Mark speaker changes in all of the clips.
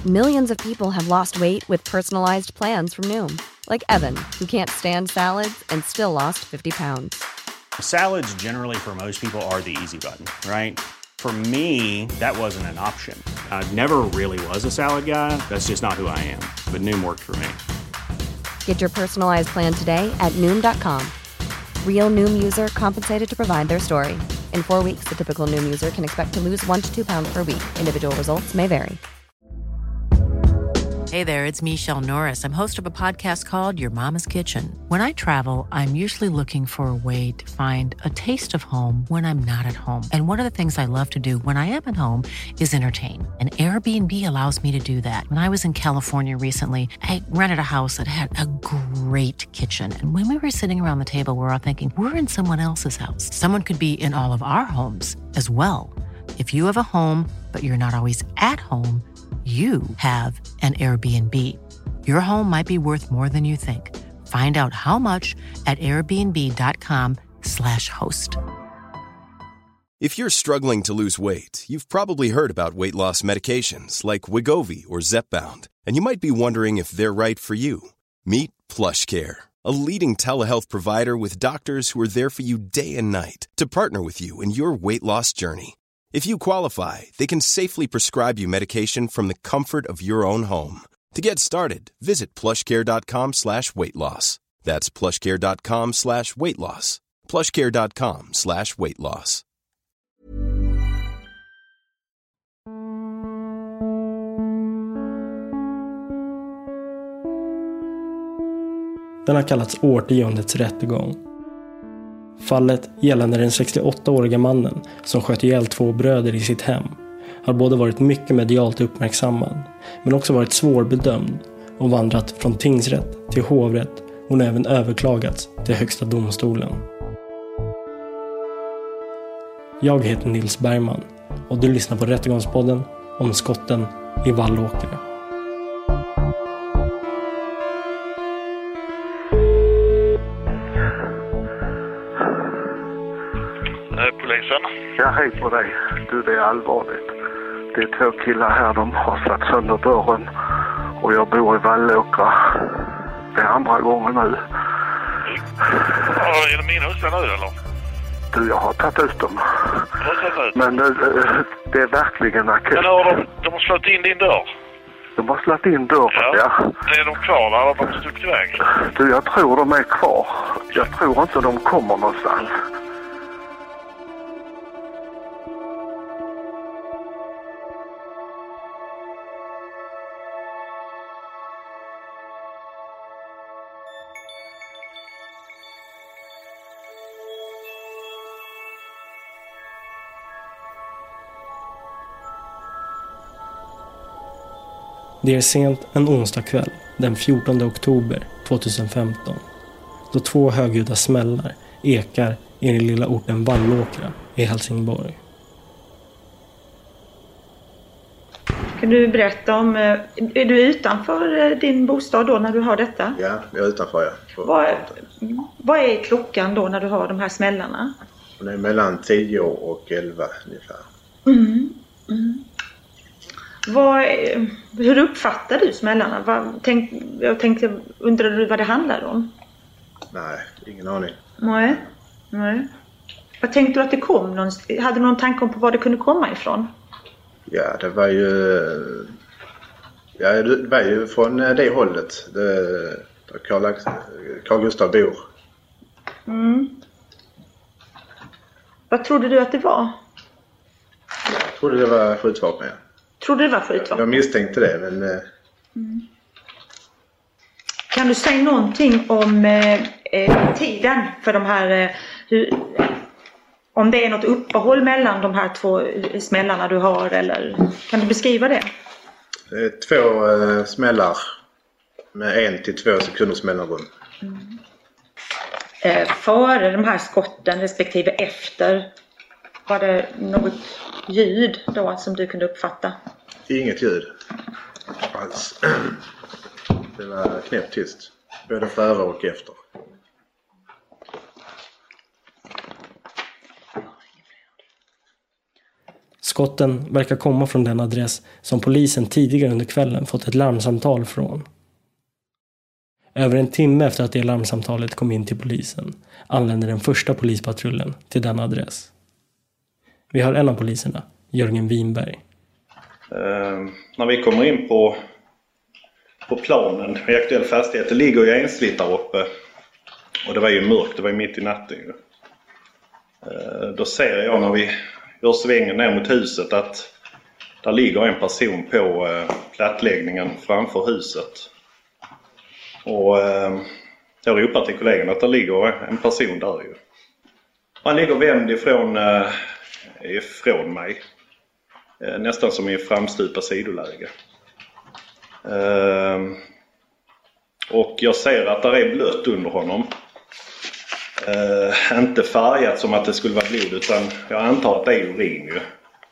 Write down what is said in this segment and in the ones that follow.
Speaker 1: Millions of people have lost weight with personalized plans from Noom. Like Evan, who can't stand salads and still lost 50 pounds.
Speaker 2: Salads generally for most people are the easy button, right? For me, that wasn't an option. I never really was a salad guy. That's just not who I am. But Noom worked for me.
Speaker 1: Get your personalized plan today at Noom.com. Real Noom user compensated to provide their story. In 4 weeks, the typical Noom user can expect to lose 1 to 2 pounds per week. Individual results may vary.
Speaker 3: Hey there, it's Michelle Norris. I'm host of a podcast called Your Mama's Kitchen. When I travel, I'm usually looking for a way to find a taste of home when I'm not at home. And one of the things I love to do when I am at home is entertain. And Airbnb allows me to do that. When I was in California recently, I rented a house that had a great kitchen. And when we were sitting around the table, we're all thinking, we're in someone else's house. Someone could be in all of our homes as well. If you have a home, but you're not always at home, you have an Airbnb. Your home might be worth more than you think. Find out how much at airbnb.com/host.
Speaker 4: If you're struggling to lose weight, you've probably heard about weight loss medications like Wegovy or Zepbound, and you might be wondering if they're right for you. Meet PlushCare, a leading telehealth provider with doctors who are there for you day and night to partner with you in your weight loss journey. If you qualify, they can safely prescribe you medication from the comfort of your own home. To get started, visit plushcare.com/weightloss. That's plushcare.com/weightloss. plushcare.com/weightloss.
Speaker 5: Den har kallats årtiondets rättegång. Fallet gällande den 68-åriga mannen som sköt ihjäl 2 bröder i sitt hem har både varit mycket medialt uppmärksammad men också varit svårbedömd och vandrat från tingsrätt till hovrätt och även överklagats till högsta domstolen. Jag heter Nils Bergman och du lyssnar på Rättegångspodden om skotten i Vallåkra.
Speaker 6: Polisen?
Speaker 7: Ja, hej på dig. Du, det är allvarligt. Det är 2 killar här, de har satt sönder dörren och jag bor i Vallåkra. Det är andra gången nu.
Speaker 6: Ja, är de inne hos dig nu eller?
Speaker 7: Du, jag har tagit ut dem. Men det är verkligen akut.
Speaker 6: Men de har slått in din dörr?
Speaker 7: De har slått in dörren, ja.
Speaker 6: Är de kvar där eller har de stuckit iväg?
Speaker 7: Du, jag tror de är kvar. Jag tror inte de kommer någonstans.
Speaker 5: Det är sent en onsdagkväll den 14 oktober 2015 då 2 högljudda smällar ekar i den lilla orten Vallåkra i Helsingborg.
Speaker 8: Kan du berätta om, är du utanför din bostad då när du har detta?
Speaker 9: Ja, jag är utanför, ja.
Speaker 8: Vad är klockan då när du har de här smällarna?
Speaker 9: Det är mellan 10 och 11 ungefär.
Speaker 8: Hur uppfattar du smällarna? Undrar du vad det handlar om?
Speaker 9: Nej, ingen aning.
Speaker 8: Nej. Vad tänkte du att det kom? Hade du någon tanke om på var det kunde komma ifrån?
Speaker 9: Ja, det var ju från det hållet. Där Carl Gustav bor.
Speaker 8: Vad trodde du att det var?
Speaker 9: Jag trodde det var skjutvapen, ja.
Speaker 8: Trodde det var skjutvapen?
Speaker 9: Jag misstänkte det, men...
Speaker 8: Kan du säga någonting om tiden för de här... om det är något uppehåll mellan de här 2 smällarna du har, eller kan du beskriva det?
Speaker 9: Det är 2 smällar med 1 till 2 sekunders mellanrum.
Speaker 8: Före de här skotten respektive efter, var det något ljud då som du kunde uppfatta?
Speaker 9: Inget ljud alls. Det var knäpptyst, både före och efter.
Speaker 5: Skotten verkar komma från den adress som polisen tidigare under kvällen fått ett larmsamtal från. Över en timme efter att det larmsamtalet kom in till polisen anländer den första polispatrullen till den adress. Vi har en av poliserna, Jörgen Winberg.
Speaker 9: När vi kommer in på planen i aktuell fastighet, det ligger ju ensligt där uppe. Och det var ju mörkt, det var ju mitt i natten. Då ser jag när vi gör svängen ner mot huset att där ligger en person på plattläggningen framför huset. Och jag ropar till kollegan att det ligger en person där ju. Han ligger vänd ifrån mig. Nästan som i framstupa sidoläge. Och jag ser att det är blött under honom. Inte färgat som att det skulle vara blod, utan jag antar att det är urin ju.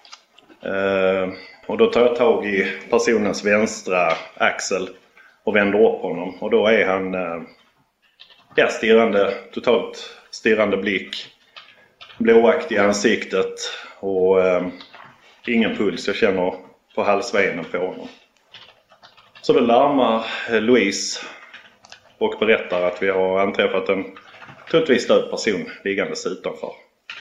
Speaker 9: Och då tar jag tag i personens vänstra axel och vänder upp honom. Och då är han totalt stirrande blick, blåaktig i ansiktet och ingen puls. Jag känner på halsvenen på honom. Så då larmar Louise och berättar att vi har anträffat en troligtvis död person liggandes utanför.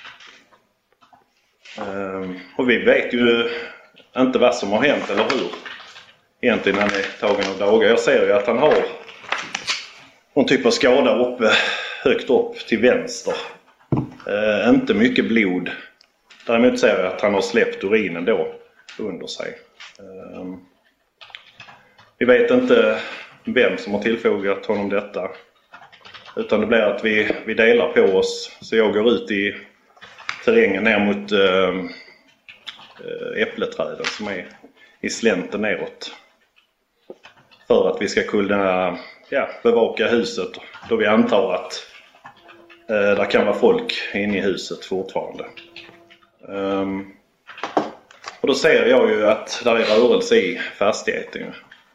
Speaker 9: Och vi vet ju inte vad som har hänt eller hur. Egentligen när han är tagen av dagar. Jag ser ju att han har någon typ av skada högt upp till vänster. Inte mycket blod. Däremot ser jag att han har släppt urinen då under sig. Vi vet inte vem som har tillfogat honom detta. Utan det blir att vi delar på oss. Så jag går ut i terrängen ner mot äppleträden som är i slänten neråt. För att vi ska kunna bevaka huset. Då vi antar att där kan vara folk inne i huset fortfarande. Och då ser jag ju att där är rörelse i fastigheten.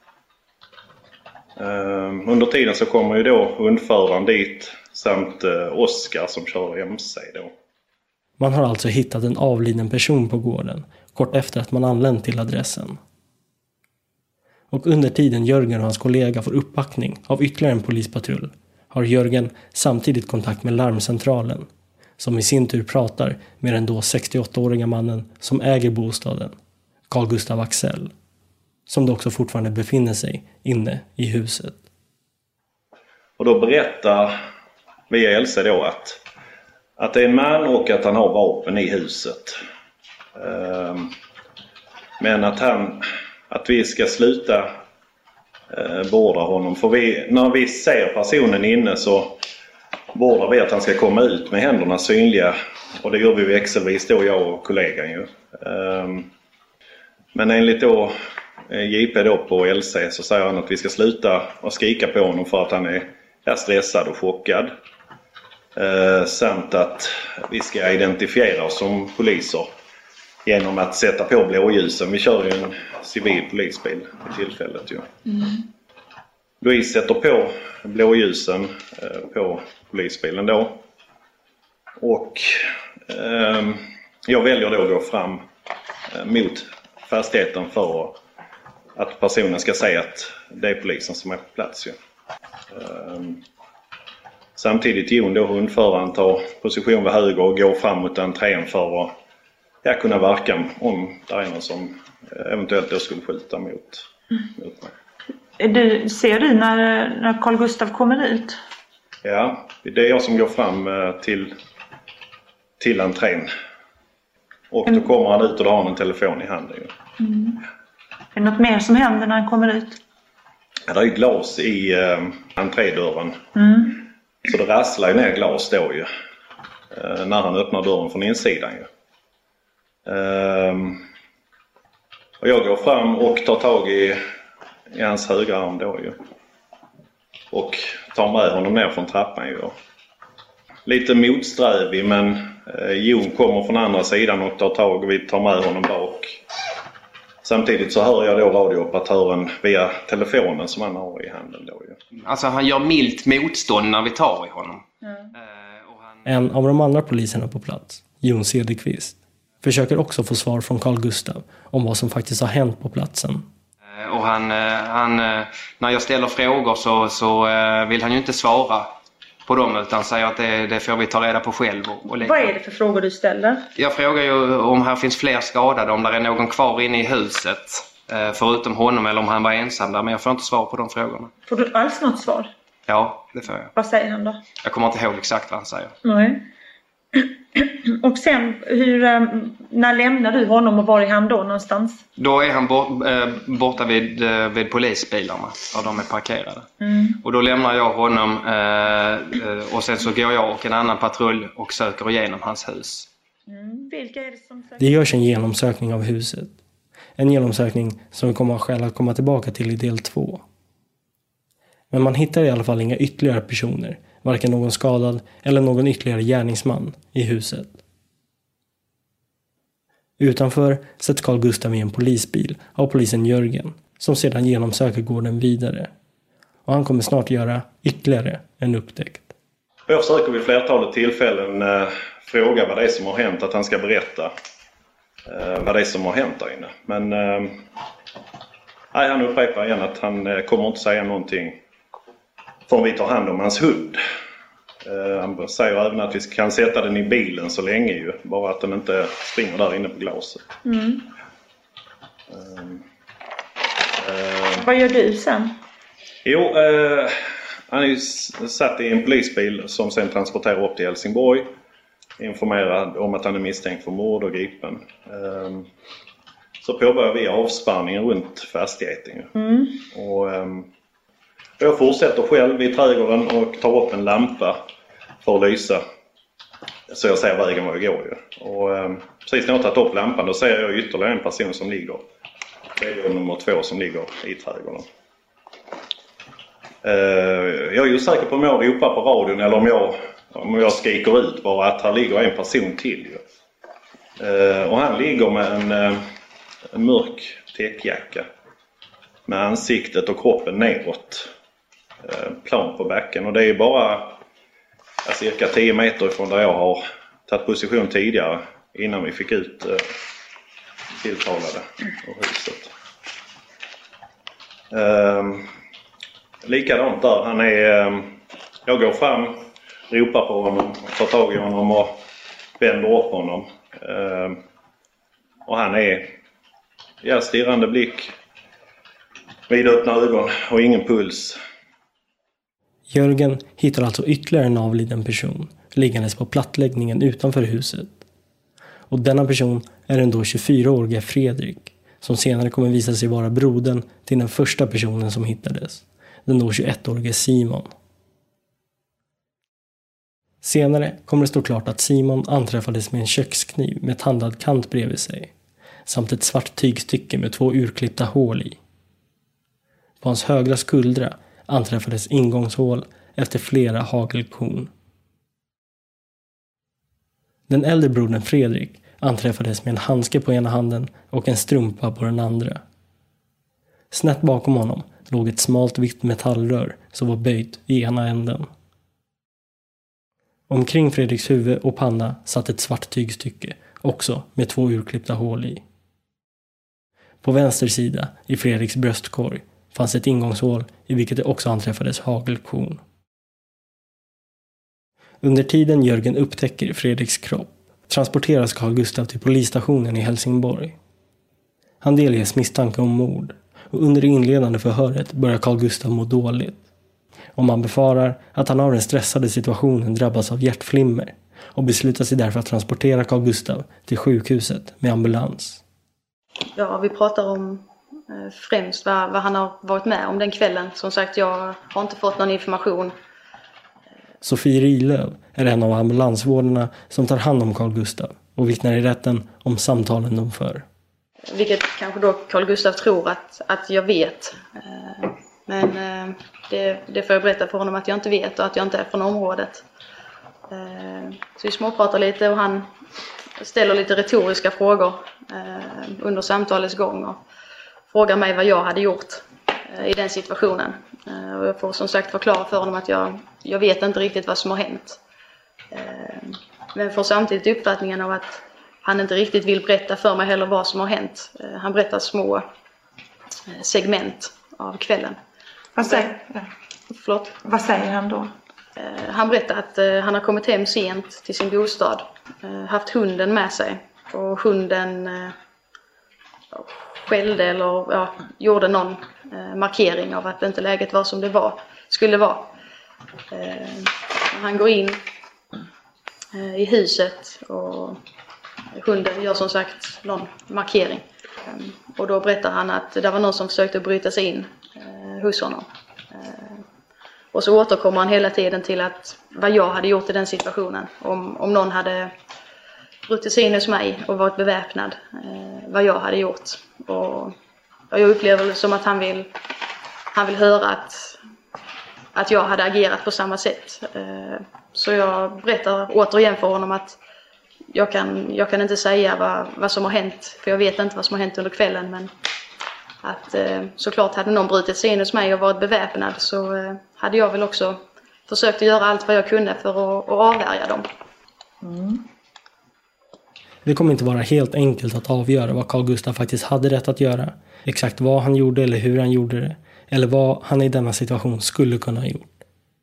Speaker 9: Under tiden så kommer ju då hundföraren dit samt Oskar som kör MC då.
Speaker 5: Man har alltså hittat en avliden person på gården kort efter att man anlänt till adressen. Och under tiden Jörgen och hans kollega får uppbackning av ytterligare en polispatrull har Jörgen samtidigt kontakt med larmcentralen som i sin tur pratar med den då 68-åriga mannen som äger bostaden, Carl Gustav Axel, som då också fortfarande befinner sig inne i huset.
Speaker 9: Och då berättar via LC då att det är en man och att han har vapen i huset. Men att vi ska sluta beordra honom. För när vi ser personen inne så beordrar vi att han ska komma ut med händerna synliga. Och det gör vi växelvis då, jag och kollegan ju. Men enligt då JP då på LC så säger han att vi ska sluta och skrika på honom för att han är stressad och chockad. Samt att vi ska identifiera oss som poliser genom att sätta på blåljusen. Vi kör ju en civil polisbil i tillfället ju. Louise sätter på blåljusen på polisbilen då. Och jag väljer då att gå fram mot fastigheten för att personen ska säga att det är polisen som är på plats ju. Samtidigt Jon då hundföraren tar position vid höger och går fram mot entrén för att kunna verka om det är någon som eventuellt då skulle skjuta mot mig.
Speaker 8: Ser du när Carl Gustav kommer ut?
Speaker 9: Ja, det är jag som går fram till entrén. Och då kommer han ut och då har han en telefon i handen ju.
Speaker 8: Är det något mer som händer när han kommer ut?
Speaker 9: Ja, det är glas i entrédörren. Så det rasslar ju ner glas då ju. När han öppnar dörren från insidan ju. Och jag går fram och tar tag i hans högra arm då ju. Och tar med honom ner från trappan ju. Lite motsträvig, men Jon kommer från andra sidan och tar tag och vi tar med honom bak. Samtidigt så hör jag då radiooperatören via telefonen som han har i handen då ju.
Speaker 10: Alltså han gör milt motstånd när vi tar i honom.
Speaker 5: En av de andra poliserna på plats, Jon Cederqvist, försöker också få svar från Carl Gustav om vad som faktiskt har hänt på platsen.
Speaker 10: Och han när jag ställer frågor så vill han ju inte svara på dem, utan säger att det får vi ta reda på själv.
Speaker 8: Vad är det för frågor du ställer?
Speaker 10: Jag frågar ju om här finns fler skadade, om det är någon kvar inne i huset förutom honom, eller om han var ensam där, men jag får inte svar på de frågorna.
Speaker 8: Får du alls något svar?
Speaker 10: Ja, det får jag.
Speaker 8: Vad säger han då?
Speaker 10: Jag kommer inte ihåg exakt vad han säger.
Speaker 8: Nej. Och sen, när lämnar du honom och var är han då någonstans?
Speaker 10: Då är han borta vid polisbilarna, där de är parkerade. Och då lämnar jag honom och sen så går jag och en annan patrull och söker igenom hans hus.
Speaker 8: Vilka är det som söker?
Speaker 5: Det görs en genomsökning av huset. En genomsökning som vi kommer att skäl att komma tillbaka till i del 2. Men man hittar i alla fall inga ytterligare personer, varken någon skadad eller någon ytterligare gärningsman i huset. Utanför sätts Carl Gustav i en polisbil av polisen Jörgen, som sedan genomsöker gården vidare. Och han kommer snart göra ytterligare en upptäckt.
Speaker 9: Jag försöker vid flertalet tillfällen fråga vad det är som har hänt, att han ska berätta vad det är som har hänt där inne. Men han upprepar igen att han kommer inte säga någonting förrän vi tar hand om hans hund. Han säger även att vi kan sätta den i bilen så länge ju, bara att den inte springer där inne på glaset.
Speaker 8: Vad gör du sen?
Speaker 9: Jo, han är ju satt i en polisbil som sen transporterar upp till Helsingborg. Informerad om att han är misstänkt för mord och gripen. Så påbörjar vi avspärrningen runt fastigheten. Och jag fortsätter själv i trädgården och tar upp en lampa för att lysa. Så jag ser vägen var jag går ju. Och precis när jag har tagit upp lampan, då ser jag ytterligare en person som ligger. Det är nummer 2 som ligger i trädgården. Jag är ju säker på om jag ropar på radion eller om jag skriker ut bara att här ligger en person till. Och han ligger med en mörk täckjacka med ansiktet och kroppen neråt, plan på backen. Och det är bara cirka 10 meter ifrån där jag har tagit position tidigare innan vi fick ut tilltalade ur huset. Likadant där, jag går fram, ropar på honom, tar tag i honom och vänder upp honom. Och han är stirrande blick, vidöppna ögon och ingen puls.
Speaker 5: Jörgen hittar alltså ytterligare en avliden person liggandes på plattläggningen utanför huset. Och denna person är den då 24-åriga Fredrik, som senare kommer visa sig vara brodern till den första personen som hittades, den då 21-årige Simon. Senare kommer det stå klart att Simon anträffades med en kökskniv med tandad kant bredvid sig, samt ett svart tygstycke med 2 urklippta hål i. På hans högra skuldra anträffades ingångshål efter flera hagelkorn. Den äldre brodern Fredrik anträffades med en handske på ena handen och en strumpa på den andra. Snett bakom honom låg ett smalt vitt metallrör som var böjt i ena änden. Omkring Fredriks huvud och panna satt ett svart tygstycke, också med 2 urklippta hål i. På vänster sida, i Fredriks bröstkorg, fanns ett ingångshål i vilket det också anträffades hagelkorn. Under tiden Jörgen upptäcker Fredriks kropp transporteras Carl Gustav till polisstationen i Helsingborg. Han delges misstanke om mord, och under det inledande förhöret börjar Carl Gustav må dåligt. Och man befarar att han av den stressade situationen drabbas av hjärtflimmer och beslutar sig därför att transportera Carl Gustav till sjukhuset med ambulans.
Speaker 11: Ja, vi pratar om främst vad han har varit med om den kvällen. Som sagt, jag har inte fått någon information.
Speaker 5: Sofie Rilöv är en av ambulansvårdarna som tar hand om Carl Gustav och vittnar i rätten om samtalen de för.
Speaker 11: Vilket kanske då Carl Gustav tror att jag vet. Men det får jag berätta för honom att jag inte vet och att jag inte är från området. Så vi småpratar lite och han ställer lite retoriska frågor under samtalets gång och frågar mig vad jag hade gjort i den situationen. Och jag får som sagt förklara för honom att jag vet inte riktigt vad som har hänt. Men får samtidigt uppfattningen av han inte riktigt vill berätta för mig heller vad som har hänt. Han berättar små segment av kvällen.
Speaker 8: Vad säger han då?
Speaker 11: Han berättar att han har kommit hem sent till sin bostad. Haft hunden med sig. Och hunden skällde eller gjorde någon markering av att inte läget var som det skulle vara. Han går in i huset och hunden gör som sagt någon markering. Och då berättar han att det var någon som försökte bryta sig in hos honom. Och så återkommer han hela tiden till att vad jag hade gjort i den situationen. Om någon hade brutit sig in hos mig och varit beväpnad. Vad jag hade gjort. Och jag upplever det som att han vill höra att jag hade agerat på samma sätt. Så jag berättar återigen för honom att jag kan inte säga vad som har hänt. För jag vet inte vad som har hänt under kvällen. Men att såklart hade någon brutit sig in hos mig och varit beväpnad så hade jag väl också försökt att göra allt vad jag kunde för att avvärja dem.
Speaker 5: Det kommer inte vara helt enkelt att avgöra vad Carl Gustaf faktiskt hade rätt att göra. Exakt vad han gjorde eller hur han gjorde det. Eller vad han i denna situation skulle kunna ha gjort.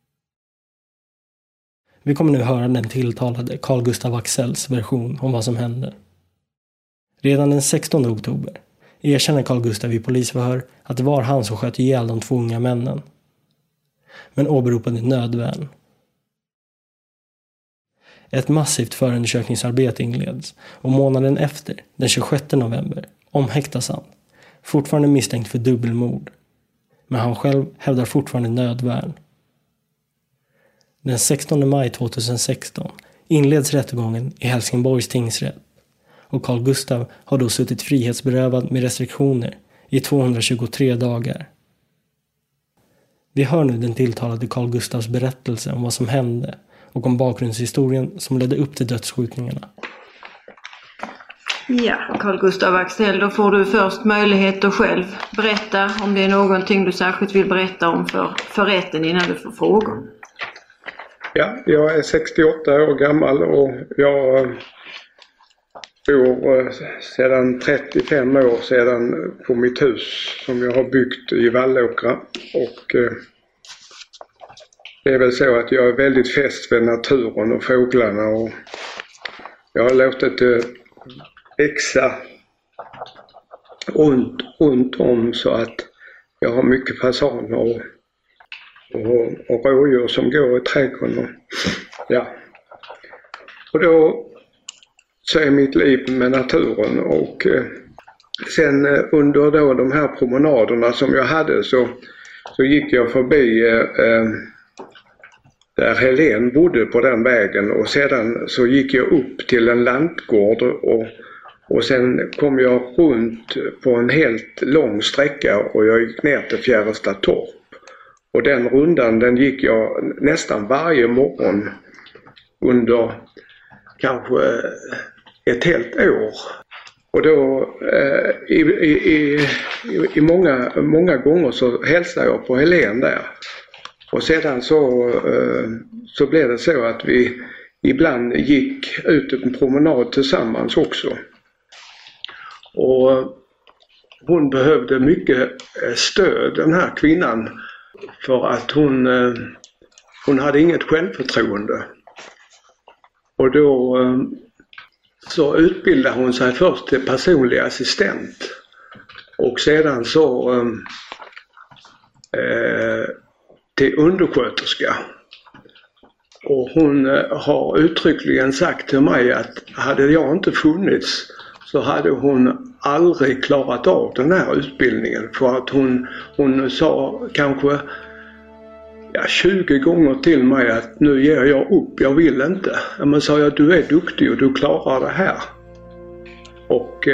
Speaker 5: Vi kommer nu höra den tilltalade Carl Gustaf Axells version om vad som hände. Redan den 16 oktober erkänner Carl Gustaf i polisförhör att det var han som sköt ihjäl de 2 unga männen. Men åberopade nödvärn. Ett massivt förundersökningsarbete inleds och månaden efter, den 26 november, omhäktas han. Fortfarande misstänkt för dubbelmord. Men han själv hävdar fortfarande nödvärn. Den 16 maj 2016 inleds rättegången i Helsingborgs tingsrätt. Och Carl Gustaf har då suttit frihetsberövad med restriktioner i 223 dagar. Vi hör nu den tilltalade Carl Gustafs berättelse om vad som hände och om bakgrundshistorien som ledde upp till dödsskjutningarna.
Speaker 12: Ja, Carl Gustaf Axell, då får du först möjlighet att själv berätta om det är någonting du särskilt vill berätta om för rätten innan du får frågor.
Speaker 13: Ja, jag är 68 år gammal och jag bor sedan 35 år sedan på mitt hus som jag har byggt i Vallåkra. Och det är väl så att jag är väldigt fäst vid naturen och fåglarna och jag har låtit det växa runt om så att jag har mycket fasaner och rådjur som går i trädgården. Ja. Och då så är mitt liv med naturen och sen under då de här promenaderna som jag hade så gick jag förbi där Helen bodde på den vägen och sedan så gick jag upp till en lantgård och sen kom jag runt på en helt lång sträcka och jag gick ner till Fjärrestatorp. Och den rundan den gick jag nästan varje morgon under kanske ett helt år. Och då i många gånger så hälsade jag på Helen där. Och sedan så blev det så att vi ibland gick ut en promenad tillsammans också. Och hon behövde mycket stöd, den här kvinnan, för att hon hade inget självförtroende. Och då så utbildade hon sig först till personlig assistent och sedan så till undersköterska. Och hon har uttryckligen sagt till mig att hade jag inte funnits så hade hon aldrig klarat av den här utbildningen, för att hon sa kanske 20 gånger till mig att nu ger jag upp, jag vill inte. Men sa jag, du är duktig och du klarar det här. Och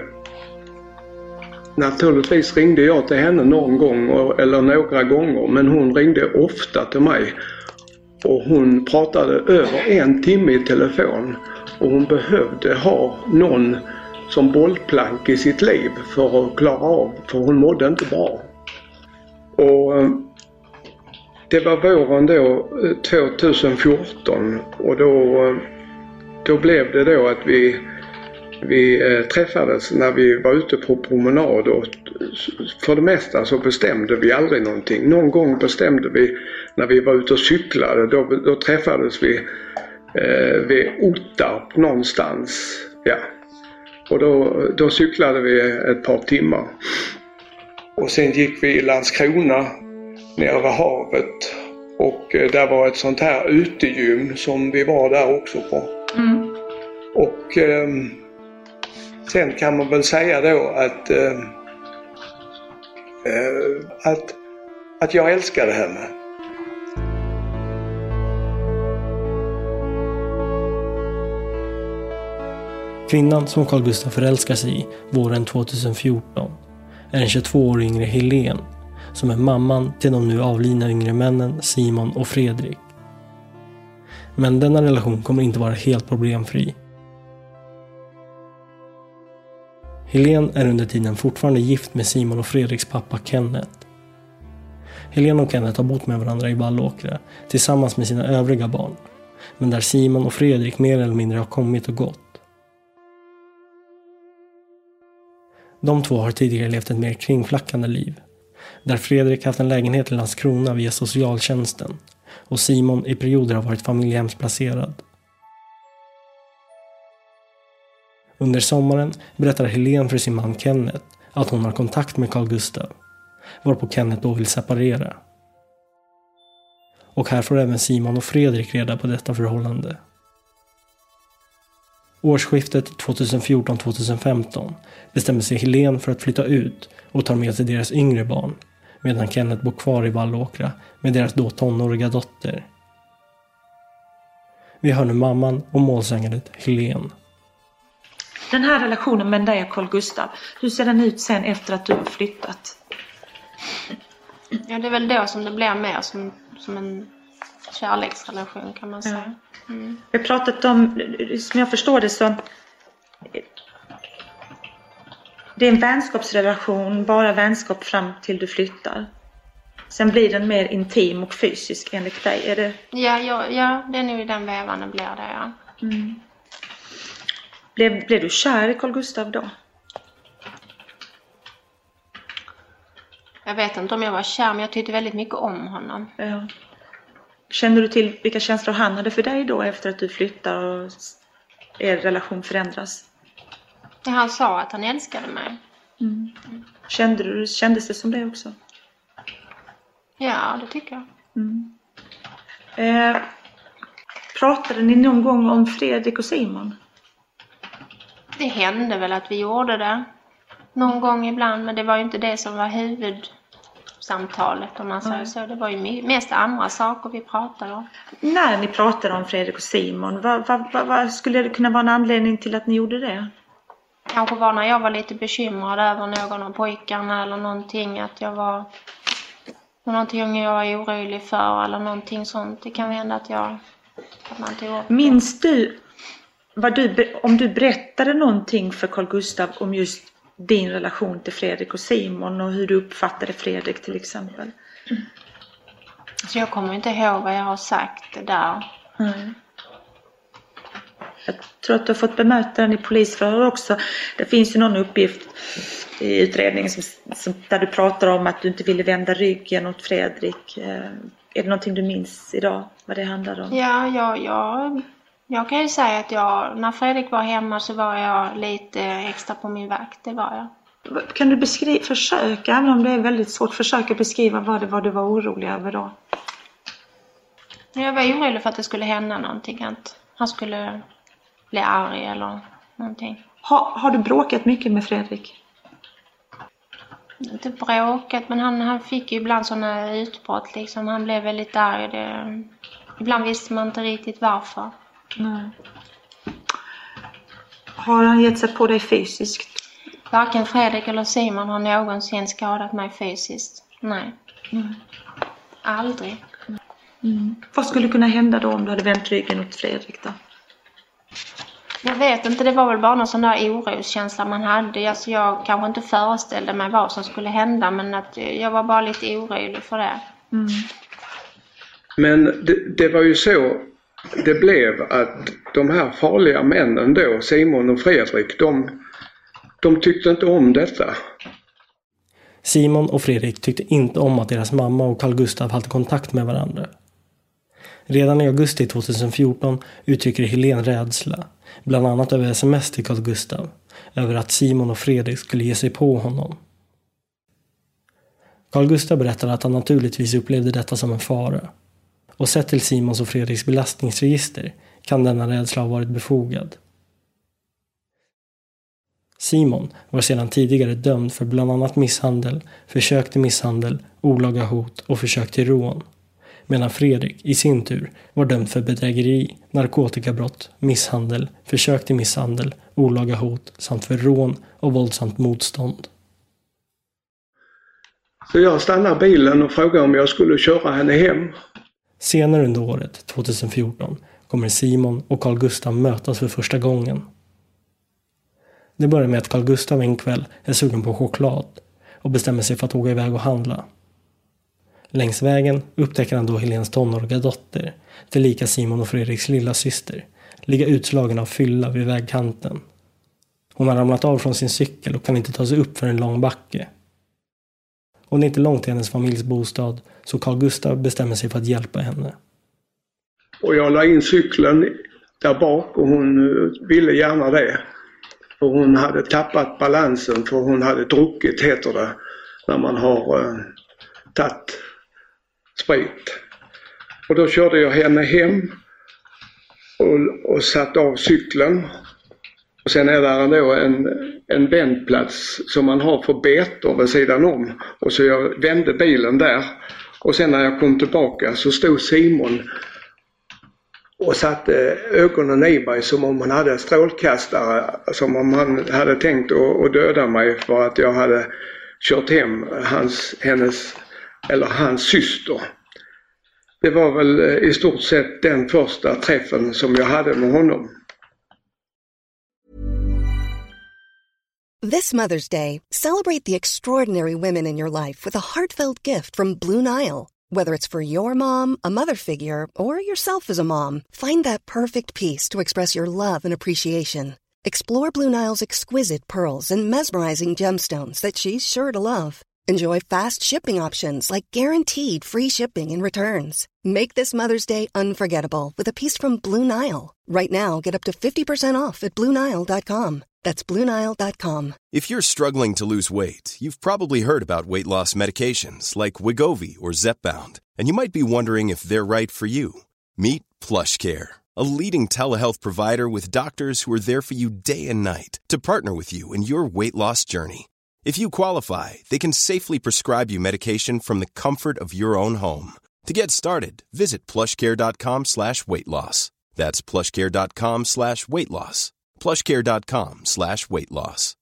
Speaker 13: naturligtvis ringde jag till henne någon gång eller några gånger, men hon ringde ofta till mig. Och hon pratade över 1 timme i telefon och hon behövde ha någon som bollplank i sitt liv för att klara av, för hon mådde inte bra. Och det var våren då 2014 och då blev det då att Vi träffades när vi var ute på promenad och för det mesta så bestämde vi aldrig någonting. Någon gång bestämde vi när vi var ute och cyklade, då träffades vi vid Ottarp någonstans. Ja. Och då cyklade vi ett par timmar. Och sen gick vi i Landskrona ner vid havet. Och där var ett sånt här utegym som vi var där också på. Mm. Och sen kan man väl säga då att jag älskade henne.
Speaker 5: Kvinnan som Carl Gustaf förälskar sig i våren 2014 är en 22 år yngre Helene som är mamman till de nu avlidna yngre männen Simon och Fredrik. Men denna relation kommer inte vara helt problemfri. Helene är under tiden fortfarande gift med Simon och Fredriks pappa Kenneth. Helene och Kenneth har bott med varandra i Vallåkra tillsammans med sina övriga barn, men där Simon och Fredrik mer eller mindre har kommit och gått. De två har tidigare levt ett mer kringflackande liv, där Fredrik haft en lägenhet i Landskrona via socialtjänsten och Simon i perioder har varit familjehemsplacerad. Under sommaren berättar Helene för sin man Kenneth att hon har kontakt med Carl Gustaf, varpå Kenneth då vill separera. Och här får även Simon och Fredrik reda på detta förhållande. Årsskiftet 2014-2015 bestämmer sig Helene för att flytta ut och tar med sig deras yngre barn, medan Kenneth bor kvar i Vallåkra med deras då tonåriga dotter. Vi hör nu mamman och målsägandet Helene.
Speaker 8: Den här relationen med dig och Carl Gustaf, hur ser den ut sen efter att du har flyttat?
Speaker 11: Ja, det är väl då som det blir mer som en kärleksrelation kan man säga. Mm.
Speaker 8: Vi har pratat om, som jag förstår det så, det är en vänskapsrelation, bara vänskap fram till du flyttar. Sen blir den mer intim och fysisk enligt dig, är det?
Speaker 11: Ja, det är nog i den vävan det blir det, ja.
Speaker 8: Mm. Blev du kär i Carl Gustaf då?
Speaker 11: Jag vet inte om jag var kär, men jag tyckte väldigt mycket om honom.
Speaker 8: Ja. Kände du till vilka känslor han hade för dig då efter att du flyttar och er relation förändras?
Speaker 11: Ja, han sa att han älskade mig.
Speaker 8: Mm. Kändes det som det också?
Speaker 11: Ja, det tycker jag.
Speaker 8: Mm. Pratade ni någon gång om Fredrik och Simon?
Speaker 11: Det hände väl att vi gjorde det. Någon gång ibland, men det var ju inte det som var huvudsamtalet om man säger så. Det var ju mest andra saker vi pratade om.
Speaker 8: När ni pratade om Fredrik och Simon, vad skulle det kunna vara en anledning till att ni gjorde det?
Speaker 11: Kanske var när jag var lite bekymrad över någon av pojkarna eller någonting. Att jag var någonting jag var orolig för eller någonting sånt. Det kan hända att man tog upp.
Speaker 8: Minns du om du berättade någonting för Carl Gustaf om just din relation till Fredrik och Simon och hur du uppfattade Fredrik till exempel?
Speaker 11: Så jag kommer inte ihåg vad jag har sagt där.
Speaker 8: Mm. Jag tror att du har fått bemöta den i polisförhör också. Det finns ju någon uppgift i utredningen där du pratar om att du inte ville vända ryggen åt Fredrik. Är det någonting du minns idag vad det handlar om?
Speaker 11: Ja. Jag kan ju säga att när Fredrik var hemma så var jag lite extra på min vakt, det var jag.
Speaker 8: Kan du försöka, även om det är väldigt svårt, försöka beskriva vad du var orolig över då?
Speaker 11: Jag var orolig för att det skulle hända någonting, att han skulle bli arg eller någonting.
Speaker 8: Har du bråkat mycket med Fredrik?
Speaker 11: Inte bråkat, men han fick ju ibland sådana utbrott liksom. Han blev väldigt arg. Ibland visste man inte riktigt varför.
Speaker 8: Nej. Har han gett sig på dig fysiskt?
Speaker 11: Varken Fredrik eller Simon har någonsin skadat mig fysiskt. Nej. Aldrig.
Speaker 8: Vad skulle kunna hända då om du hade vänt ryggen åt Fredrik då?
Speaker 11: Jag vet inte, det var väl bara någon sån där oroskänsla man hade. Alltså jag kanske inte föreställde mig vad som skulle hända, men att jag var bara lite orolig för det.
Speaker 13: Men det var ju så det blev att de här farliga männen då, Simon och Fredrik, de tyckte inte om detta.
Speaker 5: Simon och Fredrik tyckte inte om att deras mamma och Carl Gustav hade kontakt med varandra. Redan i augusti 2014 uttrycker Helene rädsla, bland annat över sms till Carl Gustav, över att Simon och Fredrik skulle ge sig på honom. Carl Gustav berättar att han naturligtvis upplevde detta som en fara. Och sett till Simons och Fredriks belastningsregister kan denna rädsla ha varit befogad. Simon var sedan tidigare dömd för bland annat misshandel, försök till misshandel, olaga hot och försök till rån. Medan Fredrik i sin tur var dömd för bedrägeri, narkotikabrott, misshandel, försök till misshandel, olaga hot samt för rån och våldsamt motstånd.
Speaker 13: Så jag stannar bilen och frågar om jag skulle köra henne hem.
Speaker 5: Senare under året, 2014, kommer Simon och Carl Gustav mötas för första gången. Det börjar med att Carl Gustav en kväll är sugen på choklad och bestämmer sig för att åka iväg och handla. Längs vägen upptäcker han då Helens tonåriga dotter, tillika Simon och Fredriks lilla syster, ligga utslagen av fylla vid vägkanten. Hon har ramlat av från sin cykel och kan inte ta sig upp för en lång backe. Och det är inte långt till hennes familjs bostad, så Carl Gustav bestämmer sig för att hjälpa henne.
Speaker 13: Och jag la in cykeln där bak och hon ville gärna det. För hon hade tappat balansen, för hon hade druckit, heter det, när man har tagit sprit. Och då körde jag henne hem och satt av cykeln. Och sen är det då en vändplats som man har för betor vid sidan om. Och så jag vände bilen där. Och sen när jag kom tillbaka så stod Simon och satte ögonen i mig som om han hade strålkastare. Som om han hade tänkt att döda mig för att jag hade kört hem hans syster. Det var väl i stort sett den första träffen som jag hade med honom.
Speaker 14: This Mother's Day, celebrate the extraordinary women in your life with a heartfelt gift from Blue Nile. Whether it's for your mom, a mother figure, or yourself as a mom, find that perfect piece to express your love and appreciation. Explore Blue Nile's exquisite pearls and mesmerizing gemstones that she's sure to love. Enjoy fast shipping options like guaranteed free shipping and returns. Make this Mother's Day unforgettable with a piece from Blue Nile. Right now, get up to 50% off at BlueNile.com. That's BlueNile.com.
Speaker 4: If you're struggling to lose weight, you've probably heard about weight loss medications like Wegovy or Zepbound, and you might be wondering if they're right for you. Meet PlushCare, a leading telehealth provider with doctors who are there for you day and night to partner with you in your weight loss journey. If you qualify, they can safely prescribe you medication from the comfort of your own home. To get started, visit plushcare.com/weightloss. That's plushcare.com/weightloss. plushcare.com/weightloss.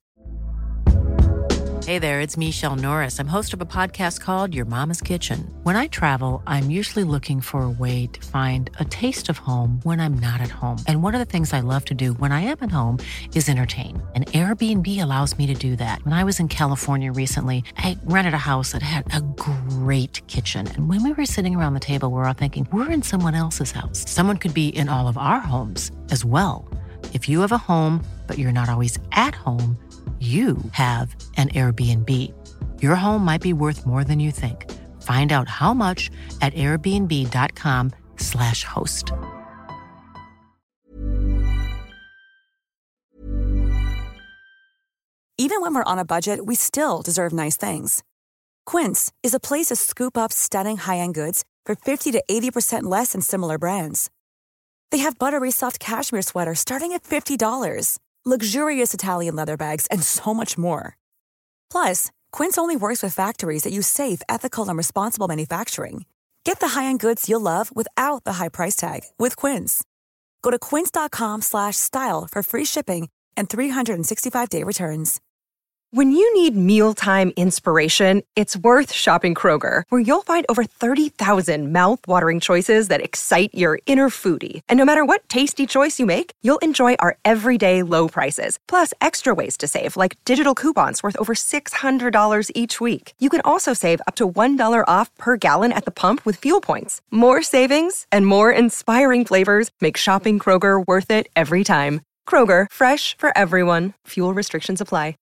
Speaker 3: Hey there, it's Michelle Norris. I'm host of a podcast called Your Mama's Kitchen. When I travel, I'm usually looking for a way to find a taste of home when I'm not at home. And one of the things I love to do when I am at home is entertain. And Airbnb allows me to do that. When I was in California recently, I rented a house that had a great kitchen. And when we were sitting around the table, we were all thinking, we're in someone else's house. Someone could be in all of our homes as well. If you have a home, but you're not always at home, you have an Airbnb. Your home might be worth more than you think. Find out how much at airbnb.com/host.
Speaker 15: Even when we're on a budget, we still deserve nice things. Quince is a place to scoop up stunning high-end goods for 50 to 80% less than similar brands. They have buttery soft cashmere sweaters starting at $50, luxurious Italian leather bags, and so much more. Plus, Quince only works with factories that use safe, ethical, and responsible manufacturing. Get the high-end goods you'll love without the high price tag with Quince. Go to quince.com/style for free shipping and 365-day returns.
Speaker 16: When you need mealtime inspiration, it's worth shopping Kroger, where you'll find over 30,000 mouth-watering choices that excite your inner foodie. And no matter what tasty choice you make, you'll enjoy our everyday low prices, plus extra ways to save, like digital coupons worth over $600 each week. You can also save up to $1 off per gallon at the pump with fuel points. More savings and more inspiring flavors make shopping Kroger worth it every time. Kroger, fresh for everyone. Fuel restrictions apply.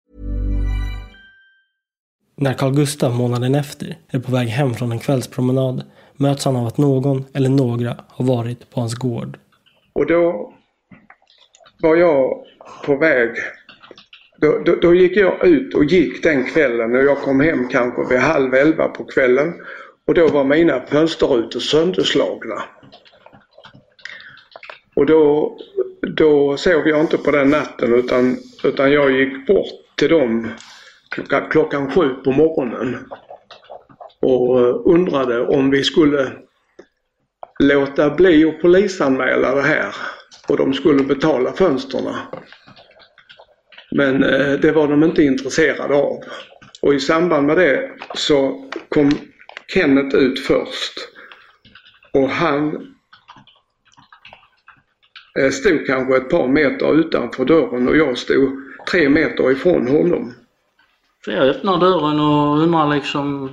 Speaker 5: När Carl Gustav månaden efter är på väg hem från en kvällspromenad möts han av att någon eller några har varit på hans gård.
Speaker 13: Och då var jag på väg, då gick jag ut och gick den kvällen och jag kom hem kanske vid 22:30 på kvällen och då var mina fönsterrutor sönderslagna. Och då sov jag inte på den natten utan jag gick bort till dem klockan 7 på morgonen och undrade om vi skulle låta bli och polisanmäla det här och de skulle betala fönsterna. Men det var de inte intresserade av. Och i samband med det så kom Kenneth ut först och han stod kanske ett par meter utanför dörren och jag stod 3 meter ifrån honom.
Speaker 17: Så jag öppnar dörren och undrar liksom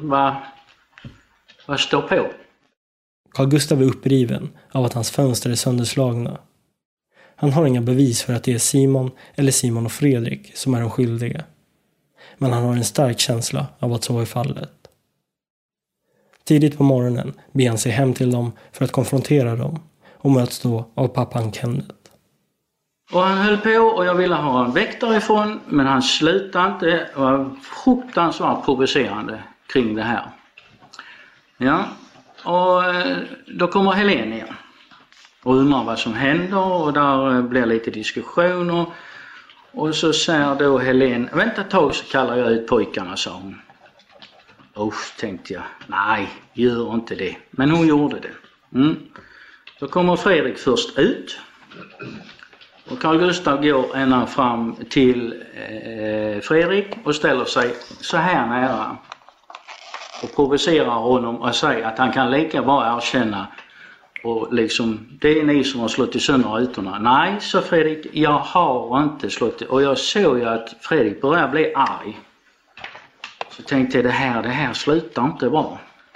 Speaker 17: vad står på.
Speaker 5: Carl Gustav är uppriven av att hans fönster är sönderslagna. Han har inga bevis för att det är Simon eller Simon och Fredrik som är de skyldiga. Men han har en stark känsla av att så är fallet. Tidigt på morgonen beger han sig hem till dem för att konfrontera dem och möts då av pappan Kenneth.
Speaker 17: Och han höll på och jag ville ha en väktare ifrån men han slutade inte och var fruktansvärt provocerande kring det här. Ja, och då kommer Helene igen och undrar vad som händer och där blir lite diskussioner och så säger då Helene, vänta ett tag så kallar jag ut pojkarna, sa hon. Usch, tänkte jag, nej, gör inte det. Men hon gjorde det. Då kommer Fredrik först ut. Och Carl Gustav går ända fram till Fredrik och ställer sig så här nära. Och provocerar honom och säger att han kan lika bra erkänna. Och liksom, det är ni som har slått sönder rutorna. Nej, så Fredrik, jag har inte slått. Och jag såg ju att Fredrik började bli arg. Så tänkte jag, det här slutar inte bra.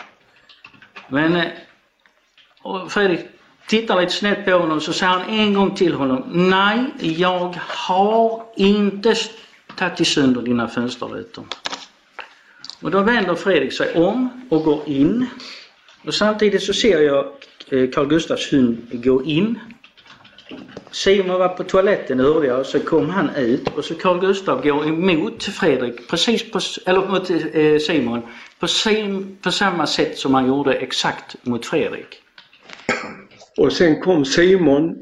Speaker 17: Men och Fredrik tittar lite snett på honom så säger han en gång till honom. Nej, jag har inte tagit sönder dina fönsterrutor. Och då vänder Fredrik sig om och går in. Och samtidigt så ser jag Carl Gustavs hund gå in. Simon var på toaletten övriga och så kom han ut och så Carl Gustav går emot Fredrik mot Simon på samma sätt som han gjorde exakt mot Fredrik.
Speaker 13: Och sen kom Simon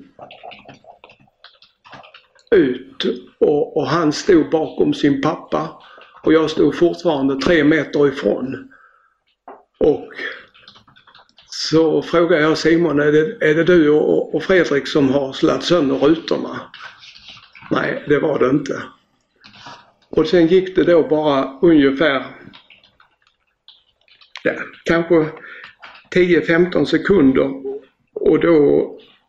Speaker 13: ut och han stod bakom sin pappa och jag stod fortfarande 3 meter ifrån. Och så frågade jag Simon, är det du och Fredrik som har slagit sönder rutorna? Nej, det var det inte. Och sen gick det då bara ungefär kanske 10-15 sekunder och då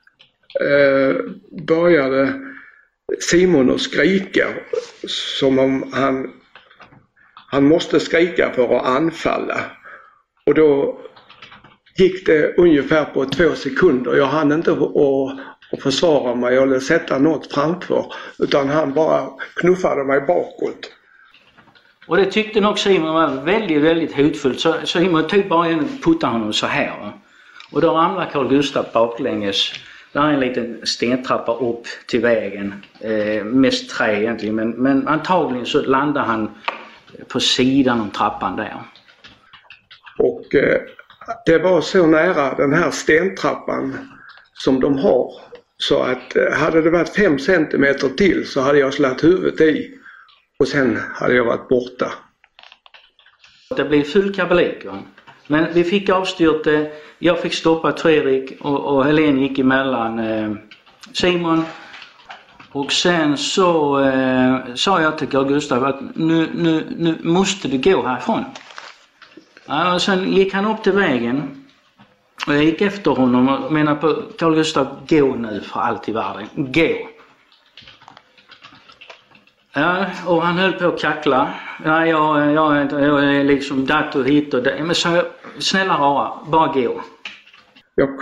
Speaker 13: började Simon att skrika som om han måste skrika för att anfalla. Och då gick det ungefär på 2 sekunder. Jag hann inte att försvara mig eller sätta något framför. Utan han bara knuffade mig bakåt.
Speaker 17: Och det tyckte nog Simon var väldigt, väldigt hotfullt. Så Simon tog bara en putta honom så här. Och då ramlade Carl Gustav baklänges. Där är en liten stentrappa upp till vägen. Mest trä egentligen. Men antagligen så landade han på sidan om trappan där.
Speaker 13: Och det var så nära den här stentrappan som de har. Så att hade det varit 5 centimeter till så hade jag slagit huvudet i. Och sen hade jag varit borta.
Speaker 17: Det blev full kabalik. Men vi fick avstyrt det. Jag fick stoppa Fredrik och Helene gick emellan Simon. Och sen så sa jag till Carl Gustav att nu måste du gå härifrån. Ja, och sen gick han upp till vägen. Och jag gick efter honom och menade på Carl Gustav, gå nu för allt i världen. Gå. Ja, och han höll på att kackla. Ja, jag är liksom datt och hit och där. Men så snälla rara, bara gå.
Speaker 13: Jag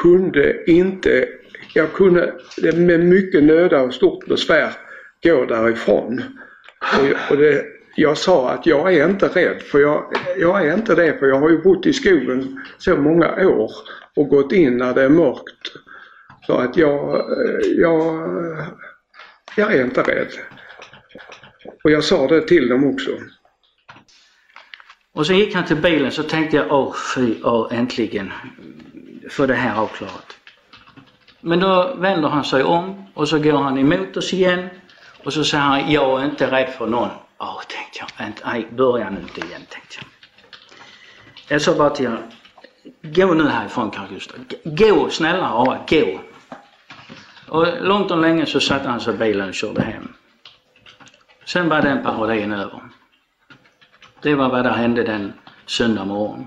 Speaker 13: kunde med mycket nöda och stort besvär gå därifrån. Jag sa att jag är inte rädd, för jag är inte det, för jag har ju bott i skogen så många år och gått in när det är mörkt. Så att jag är inte rädd. Och jag sa det till dem också.
Speaker 17: Och så gick han till bilen, så tänkte jag, äntligen för det här avklarat. Men då vänder han sig om och så går han emot oss igen. Och så säger han, jag är inte rädd för någon. Tänkte jag, börja nu inte igen, tänkte jag. Jag sa bara till honom, gå nu härifrån Carl Gustav. Gå, snälla, gå. Och långt och länge så satte han sig i bilen och körde hem. Sen var den parodin över. Det var vad det hände den söndag morgon.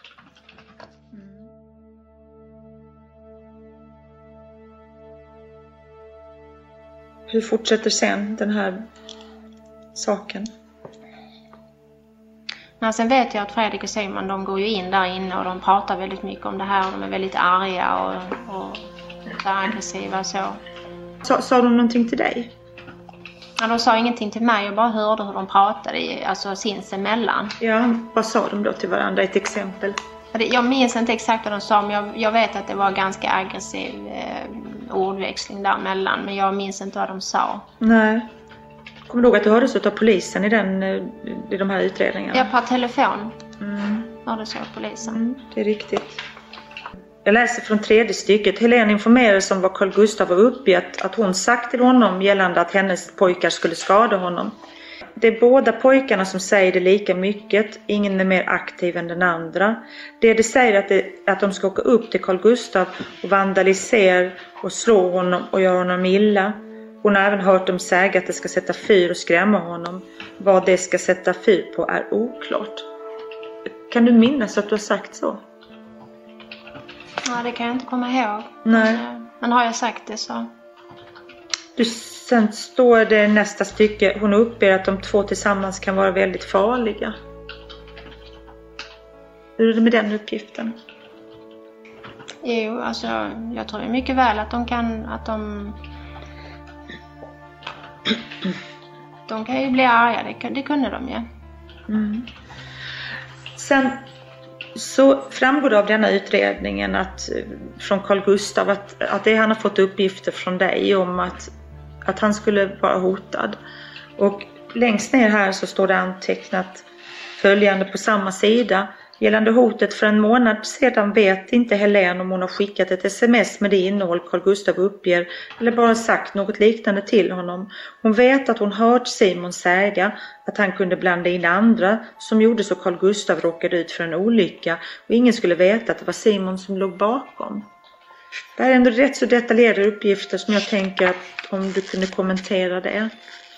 Speaker 8: Hur fortsätter sen den här saken?
Speaker 18: Men sen vet jag att Fredrik och Simon, de går ju in där inne och de pratar väldigt mycket om det här och de är väldigt arga och aggressiva så.
Speaker 8: Sa de någonting till dig?
Speaker 18: Ja, de sa ingenting till mig, jag bara hörde hur de pratade, alltså sinsemellan.
Speaker 8: Ja, vad sa de då till varandra? Ett exempel?
Speaker 18: Jag minns inte exakt vad de sa, men jag vet att det var ganska aggressiv ordväxling däremellan, men jag minns inte vad de sa.
Speaker 8: Nej. Kommer du ihåg att du hördes av polisen i de här utredningarna?
Speaker 18: Ja, på telefon. Hördes av polisen.
Speaker 8: Det är riktigt. Jag läser från 3:e stycket. Helene informerades om vad Carl Gustav var uppgett att hon sagt till honom gällande att hennes pojkar skulle skada honom. Det är båda pojkarna som säger det lika mycket. Ingen är mer aktiv än den andra. Det säger att de ska åka upp till Carl Gustav och vandalisera och slå honom och göra honom illa. Hon har även hört dem säga att det ska sätta fyr och skrämma honom. Vad det ska sätta fyr på är oklart. Kan du minnas att du har sagt så?
Speaker 18: Ja, det kan jag inte komma ihåg.
Speaker 8: Nej.
Speaker 18: Men har jag sagt det så...
Speaker 8: Sen står det nästa stycke. Hon uppger att de två tillsammans kan vara väldigt farliga. Hur är det med den uppgiften?
Speaker 18: Jo, alltså jag tror mycket väl att de kan ju bli arga. Det kunde de ju.
Speaker 8: Sen så framgår det av denna utredningen från Carl Gustav att det han har fått uppgifter från dig om att han skulle vara hotad. Och längst ner här så står det antecknat följande på samma sida. Gällande hotet för en månad sedan vet inte Helene om hon har skickat ett sms med det innehåll Carl Gustav uppger eller bara sagt något liknande till honom. Hon vet att hon hört Simon säga att han kunde blanda in andra som gjorde så Carl Gustav råkade ut för en olycka och ingen skulle veta att det var Simon som låg bakom. Det är ändå rätt så detaljerade uppgifter som jag tänker att om du kunde kommentera det.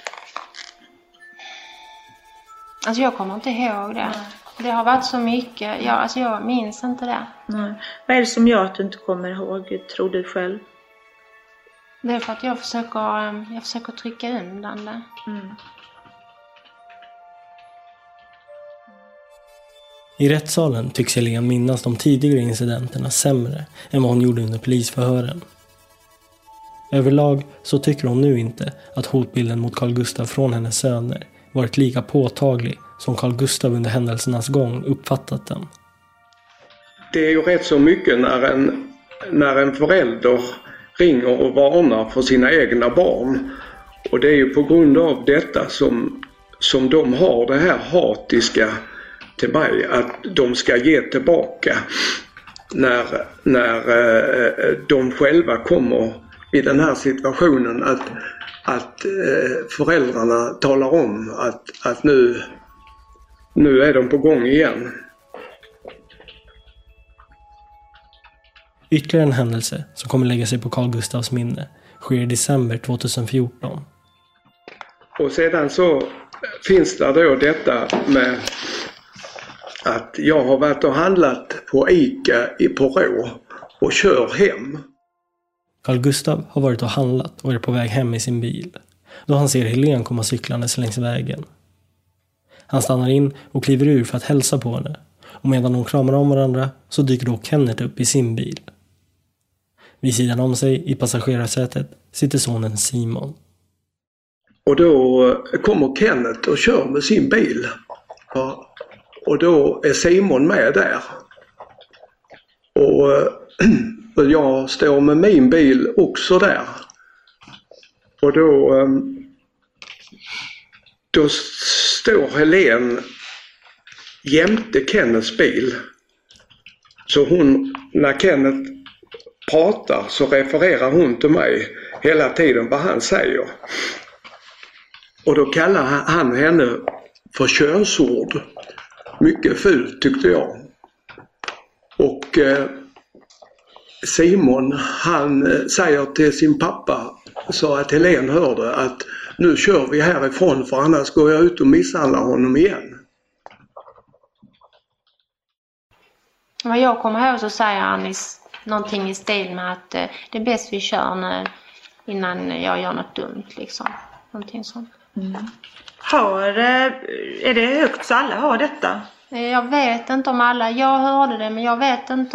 Speaker 18: Alltså jag kommer inte ihåg det. Det har varit så mycket. Jag minns inte det.
Speaker 8: Nej. Vad är det som gör att du inte kommer ihåg, tror du själv?
Speaker 18: Det är för att jag försöker trycka undan det.
Speaker 5: I rättssalen tycks Helene minnas de tidigare incidenterna sämre än vad hon gjorde under polisförhören. Överlag så tycker hon nu inte att hotbilden mot Carl Gustav från hennes söner varit lika påtaglig som Carl Gustav under händelsernas gång uppfattat den.
Speaker 13: Det är ju rätt så mycket när en förälder ringer och varnar för sina egna barn. Och det är ju på grund av detta som de har det här hatiska till mig, att de ska ge tillbaka när de själva kommer i den här situationen att föräldrarna talar om att nu är de på gång igen.
Speaker 5: Ytterligare en händelse som kommer lägga sig på Carl Gustavs minne sker i december 2014.
Speaker 13: Och sedan så finns det då detta med att jag har varit och handlat på ICA på Rå och kör hem.
Speaker 5: Carl Gustav har varit och handlat och är på väg hem i sin bil då han ser Helene komma cyklandes längs vägen. Han stannar in och kliver ur för att hälsa på henne, och medan de kramar om varandra så dyker då Kenneth upp i sin bil. Vid sidan om sig i passagerarsätet sitter sonen Simon.
Speaker 13: Och då kommer Kenneth och kör med sin bil. Ja. Och då är Simon med där. Och jag står med min bil också där. Och då står Helene jämte Kenneths bil. Så hon, när Kenneth pratar så refererar hon till mig hela tiden vad han säger. Och då kallar han henne för könsord. Mycket fult tyckte jag. Och Simon, han säger till sin pappa, så att Helene hörde, att nu kör vi härifrån för annars går jag ut och misshandlar honom igen.
Speaker 18: Vad jag kommer ihåg så säger han någonting i stil med att det är bäst vi kör nu innan jag gör något dumt liksom. Någonting sånt.
Speaker 8: Är det högt så alla har detta?
Speaker 18: Jag vet inte om alla, jag hörde det men jag vet inte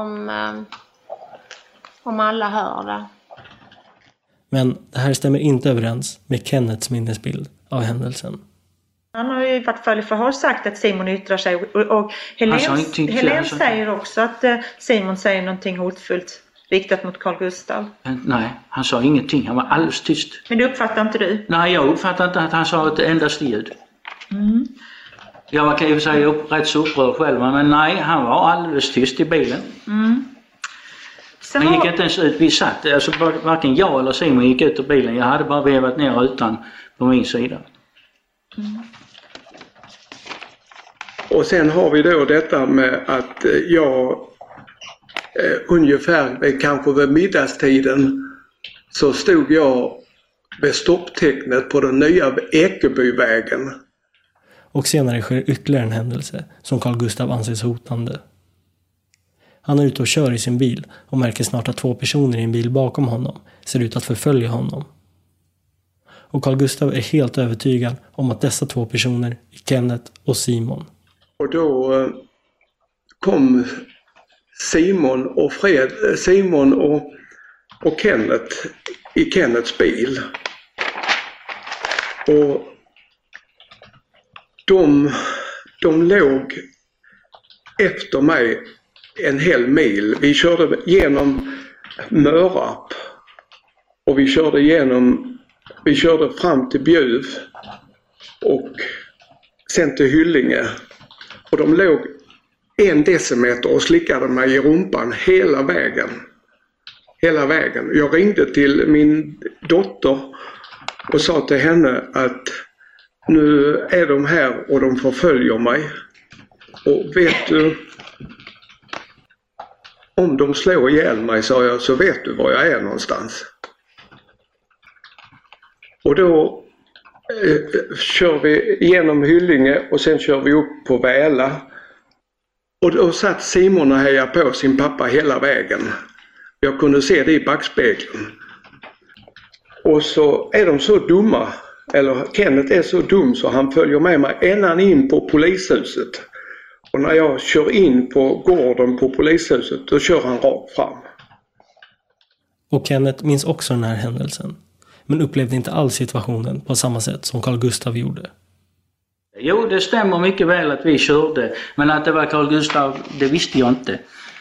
Speaker 18: om alla hör det.
Speaker 5: Men det här stämmer inte överens med Kenneths minnesbild av händelsen.
Speaker 8: Han har ju i vart fall i förhör sagt att Simon yttrar sig och Helene säger också att Simon säger någonting hotfullt riktat mot Carl Gustav.
Speaker 17: Nej, han sa ingenting. Han var alldeles tyst.
Speaker 8: Men det uppfattar inte du?
Speaker 17: Nej, jag uppfattar inte att han sa ett endast ljud. Jag kan ju säga rätt så upprörd själv, men nej, han var alldeles tyst i bilen. Han gick inte ens ut. Vi satt, alltså varken jag eller Simon gick ut ur bilen. Jag hade bara vevat ner rutan på min sida.
Speaker 13: Och sen har vi då detta med att jag ungefär kanske vid middagstiden så stod jag vid stopptecknet på den nya Ekebyvägen.
Speaker 5: Och senare sker ytterligare en händelse som Carl Gustav anses hotande. Han är ute och kör i sin bil och märker snart att 2 personer i en bil bakom honom ser ut att förfölja honom. Och Carl Gustav är helt övertygad om att dessa 2 personer är Kenneth och Simon.
Speaker 13: Och då kom Simon och Kenneth i Kenneths bil. Och de låg efter mig en hel mil. Vi körde genom Mörarp och vi körde fram till Bjuv och sen till Hyllinge. Och de låg 1 decimeter och slickade mig i rumpan hela vägen. Jag ringde till min dotter och sa till henne att nu är de här och de förföljer mig. Och vet du, om de slår ihjäl mig, sa jag, så vet du var jag är någonstans. Och då kör vi genom Hyllinge och sen kör vi upp på Väla. Och då satt Simon och hejade på sin pappa hela vägen. Jag kunde se det i backspegeln. Och så är de så dumma, eller Kenneth är så dum så han följer med mig ända in på polishuset. Och när jag kör in på gården på polishuset, då kör han rakt fram.
Speaker 5: Och Kenneth minns också den här händelsen, men upplevde inte alls situationen på samma sätt som Carl Gustav gjorde.
Speaker 17: Jo, det stämmer mycket väl att vi körde, men att det var Carl Gustav, det visste jag inte.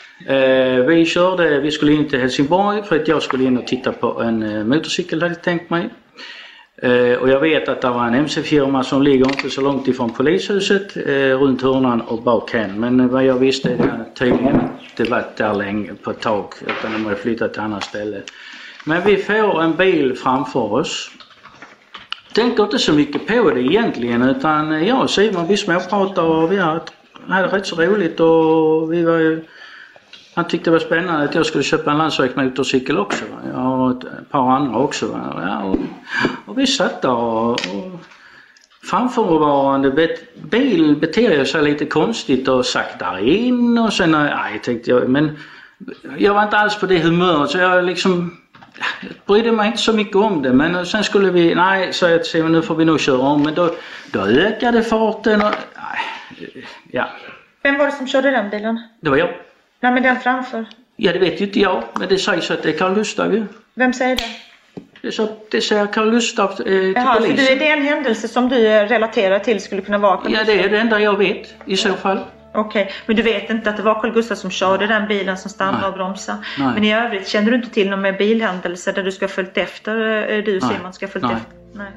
Speaker 17: Vi skulle in till Helsingborg för att jag skulle in och titta på en motorcykel, hade jag tänkt mig. Och jag vet att det var en MC-firma som ligger inte så långt ifrån polishuset, runt hörnan och bakhän. Men vad jag visste är tydligen inte varit där länge på ett tag, utan de har flyttat till annat ställe. Men vi får en bil framför oss. Tänkte inte så mycket på det egentligen, utan jag och Simon, vi småpratade och vi hade rätt så roligt och vi var ju Han tyckte det var spännande att jag skulle köpa en landsvägsmotorcykel också. Jag har ett par andra också. Ja, och vi satt där och framförvarande bil beter sig lite konstigt och saktar in och sen tänkte jag, men jag var inte alls på det humöret så jag liksom brydde mig inte så mycket om det, men sen skulle vi, så jag säger nu får vi nog köra om, men då ökade farten och ja. Vem
Speaker 8: var det som körde den bilen?
Speaker 17: Det var jag.
Speaker 8: Nej, men den framför?
Speaker 17: Ja, det vet ju inte jag, men det sägs att det är Carl Gustav ju.
Speaker 8: Vem säger det?
Speaker 17: Det säger Carl Gustav till polisen.
Speaker 8: Så det är en händelse som du relaterar till skulle kunna vara Carl
Speaker 17: Gustav? Ja, det är det enda jag vet i så fall.
Speaker 8: Okej, men du vet inte att det var Carl Gustav som körde den bilen som stannade och bromsade? Nej. Men i övrigt kände du inte till någon med bilhändelse där du ska ha följt efter, du Simon ska ha följt efter? Nej.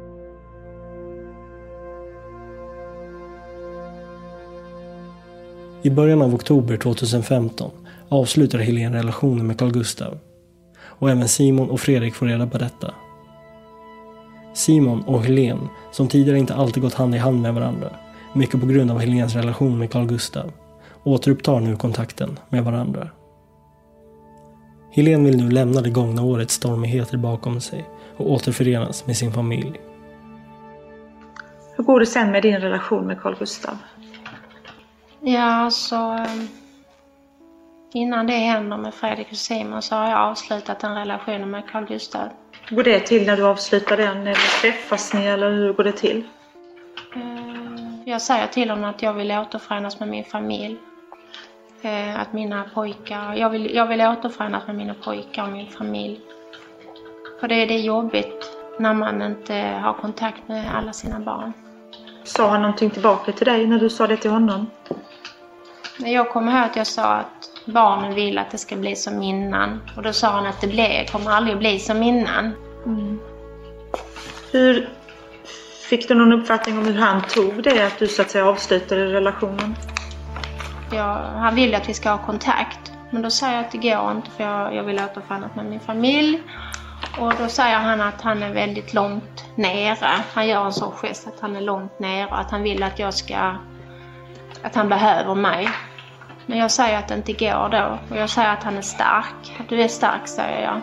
Speaker 5: I början av oktober 2015 avslutar Helene relationen med Carl Gustav. Och även Simon och Fredrik får reda på detta. Simon och Helene, som tidigare inte alltid gått hand i hand med varandra, mycket på grund av Helens relation med Carl Gustav, återupptar nu kontakten med varandra. Helene vill nu lämna det gångna årets stormigheter bakom sig och återförenas med sin familj.
Speaker 8: Hur går det sen med din relation med Carl Gustav?
Speaker 18: Ja, så innan det händer med Fredrik och Simon så har jag avslutat den relationen med Carl Gustav.
Speaker 8: Hur går det till när du avslutar den? Eller träffas ni eller hur går det till?
Speaker 18: Jag säger till honom att jag vill återförenas med min familj. Att mina pojkar, jag vill återförenas med mina pojkar och min familj. För det är jobbigt när man inte har kontakt med alla sina barn.
Speaker 8: Sa han någonting tillbaka till dig när du sa det till honom?
Speaker 18: Jag kommer ihåg att jag sa att barnen vill att det ska bli som innan. Och då sa han att det kommer aldrig bli som innan.
Speaker 8: Mm. Hur fick du någon uppfattning om hur han tog det att du så att säga avslutade relationen?
Speaker 18: Ja, han vill att vi ska ha kontakt. Men då säger jag att det går inte för jag vill återförenas med min familj. Och då säger han att han är väldigt långt nere. Han gör en sån gest att han är långt nere. Att han vill att att han behöver mig. Men jag säger att det inte går då. Och jag säger att han är stark. Att du är stark, säger jag.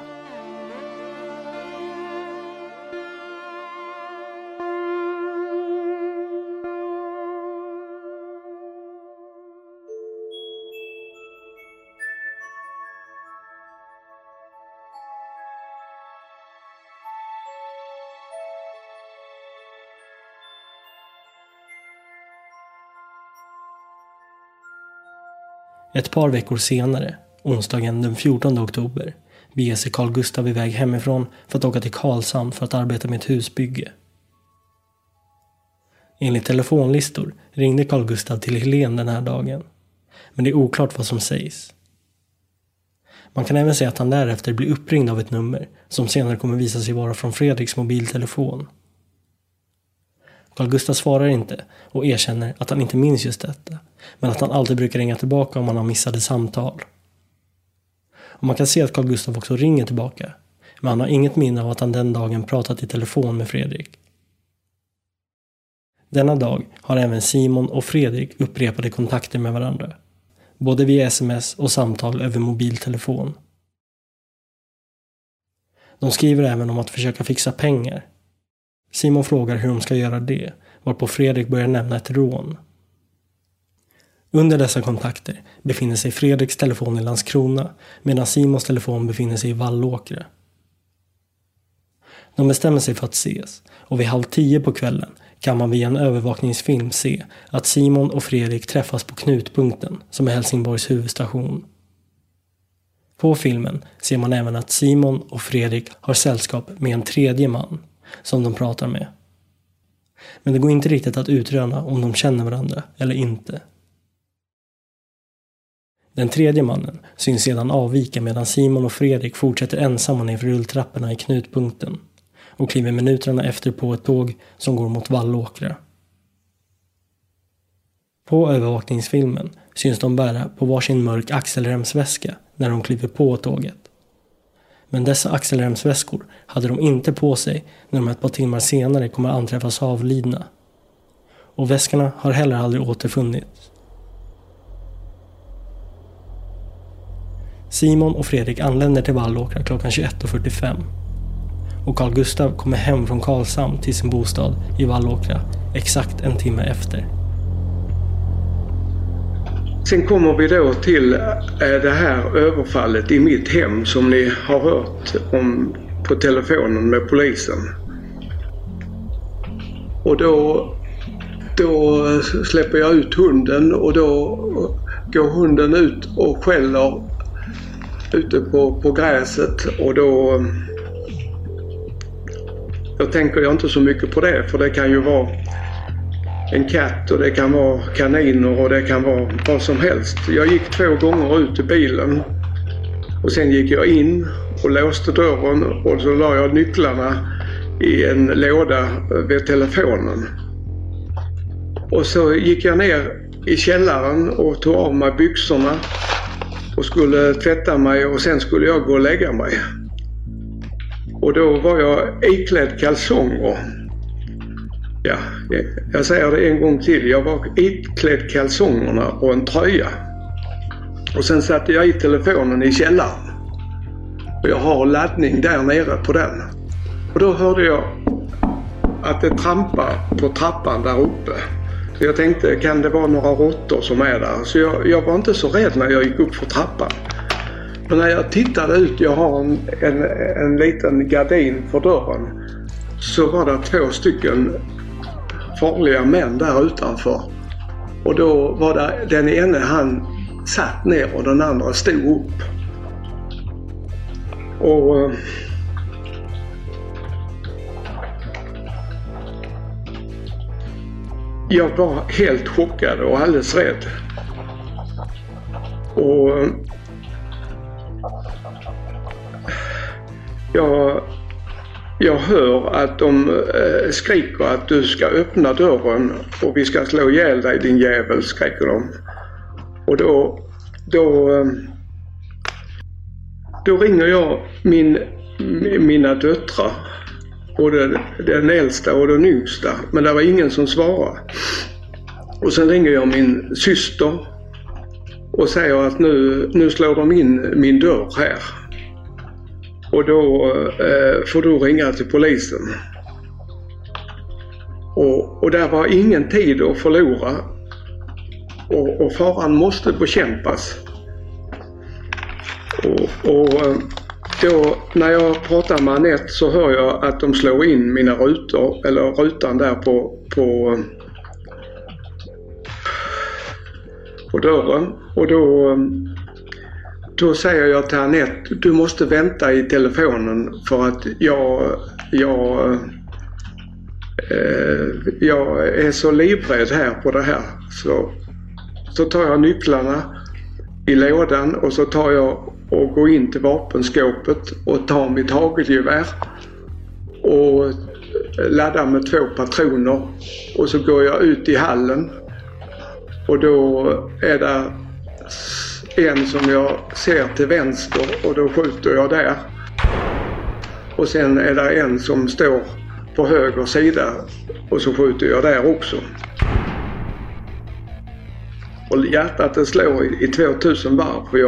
Speaker 5: Ett par veckor senare, onsdagen den 14 oktober, beger sig Carl Gustav iväg hemifrån för att åka till Karlshamn för att arbeta med ett husbygge. Enligt telefonlistor ringde Carl Gustav till Helene den här dagen, men det är oklart vad som sägs. Man kan även säga att han därefter blir uppringd av ett nummer som senare kommer visa sig vara från Fredriks mobiltelefon. Carl Gustav svarar inte och erkänner att han inte minns just detta, men att han alltid brukar ringa tillbaka om han har missade samtal. Och man kan se att Carl Gustav också ringer tillbaka, men han har inget minne av att han den dagen pratat i telefon med Fredrik. Denna dag har även Simon och Fredrik upprepade kontakter med varandra, både via sms och samtal över mobiltelefon. De skriver även om att försöka fixa pengar. Simon frågar hur de ska göra det, varpå Fredrik börjar nämna ett rån. Under dessa kontakter befinner sig Fredriks telefon i Landskrona medan Simons telefon befinner sig i Vallåkra. De bestämmer sig för att ses och vid 9:30 på kvällen kan man via en övervakningsfilm se att Simon och Fredrik träffas på Knutpunkten som är Helsingborgs huvudstation. På filmen ser man även att Simon och Fredrik har sällskap med en tredje man som de pratar med. Men det går inte riktigt att utröna om de känner varandra eller inte. Den tredje mannen syns sedan avvika medan Simon och Fredrik fortsätter ensamma ner för rulltrapporna i Knutpunkten och kliver minuterna efter på ett tåg som går mot Vallåkra. På övervakningsfilmen syns de bära på varsin mörk axelremsväska när de kliver på tåget. Men dessa axelremsväskor hade de inte på sig när de ett par timmar senare kommer anträffas avlidna. Och väskorna har heller aldrig återfunnits. Simon och Fredrik anländer till Vallåkra klockan 21:45. Och Carl Gustav kommer hem från Karlshamn till sin bostad i Vallåkra exakt en timme efter.
Speaker 13: Sen kommer vi då till det här överfallet i mitt hem som ni har hört om på telefonen med polisen. Och då släpper jag ut hunden och då går hunden ut och skäller ute på gräset och då tänker jag inte så mycket på det, för det kan ju vara en katt och det kan vara kaniner och det kan vara vad som helst. Jag gick 2 gånger ut i bilen och sen gick jag in och låste dörren och så la jag nycklarna i en låda vid telefonen. Och så gick jag ner i källaren och tog av mig byxorna och skulle tvätta mig och sen skulle jag gå och lägga mig. Och då var jag iklädd kalsonger. Ja, jag säger det en gång till. Jag var iklädd kalsongerna och en tröja. Och sen satte jag i telefonen i källaren. Och jag har laddning där nere på den. Och då hörde jag att det trampar på trappan där uppe. Så jag tänkte, kan det vara några råttor som är där? Så jag var inte så rädd när jag gick upp för trappan. Men när jag tittade ut, jag har en liten gardin för dörren, så var det 2 stycken farliga män där utanför. Och då var det den ene, han satt ner och den andra stod upp. Och jag var helt chockad och alldeles rädd. Och jag hör att de skriker att du ska öppna dörren och vi ska slå ihjäl dig, din jävel, skriker de. Och då ringer jag mina döttrar, både den äldsta och den yngsta, men det var ingen som svarade. Och sen ringer jag min syster och säger att nu slår de in min dörr här. Och då får du ringa till polisen. Och där var ingen tid att förlora. Och faran måste bekämpas. Och då när jag pratar med Anette så hör jag att de slår in mina rutor, eller rutan där på dörren. Och då säger jag till Anette, du måste vänta i telefonen för att jag är så livrädd här på det här. Så tar jag nycklarna i lådan och så tar jag och går in till vapenskåpet och tar mitt hagelgevär och laddar med 2 patroner och så går jag ut i hallen och då är det en som jag ser till vänster och då skjuter jag där. Och sen är det en som står på höger sida och så skjuter jag där också. Och hjärtat det slår i 2000 varv för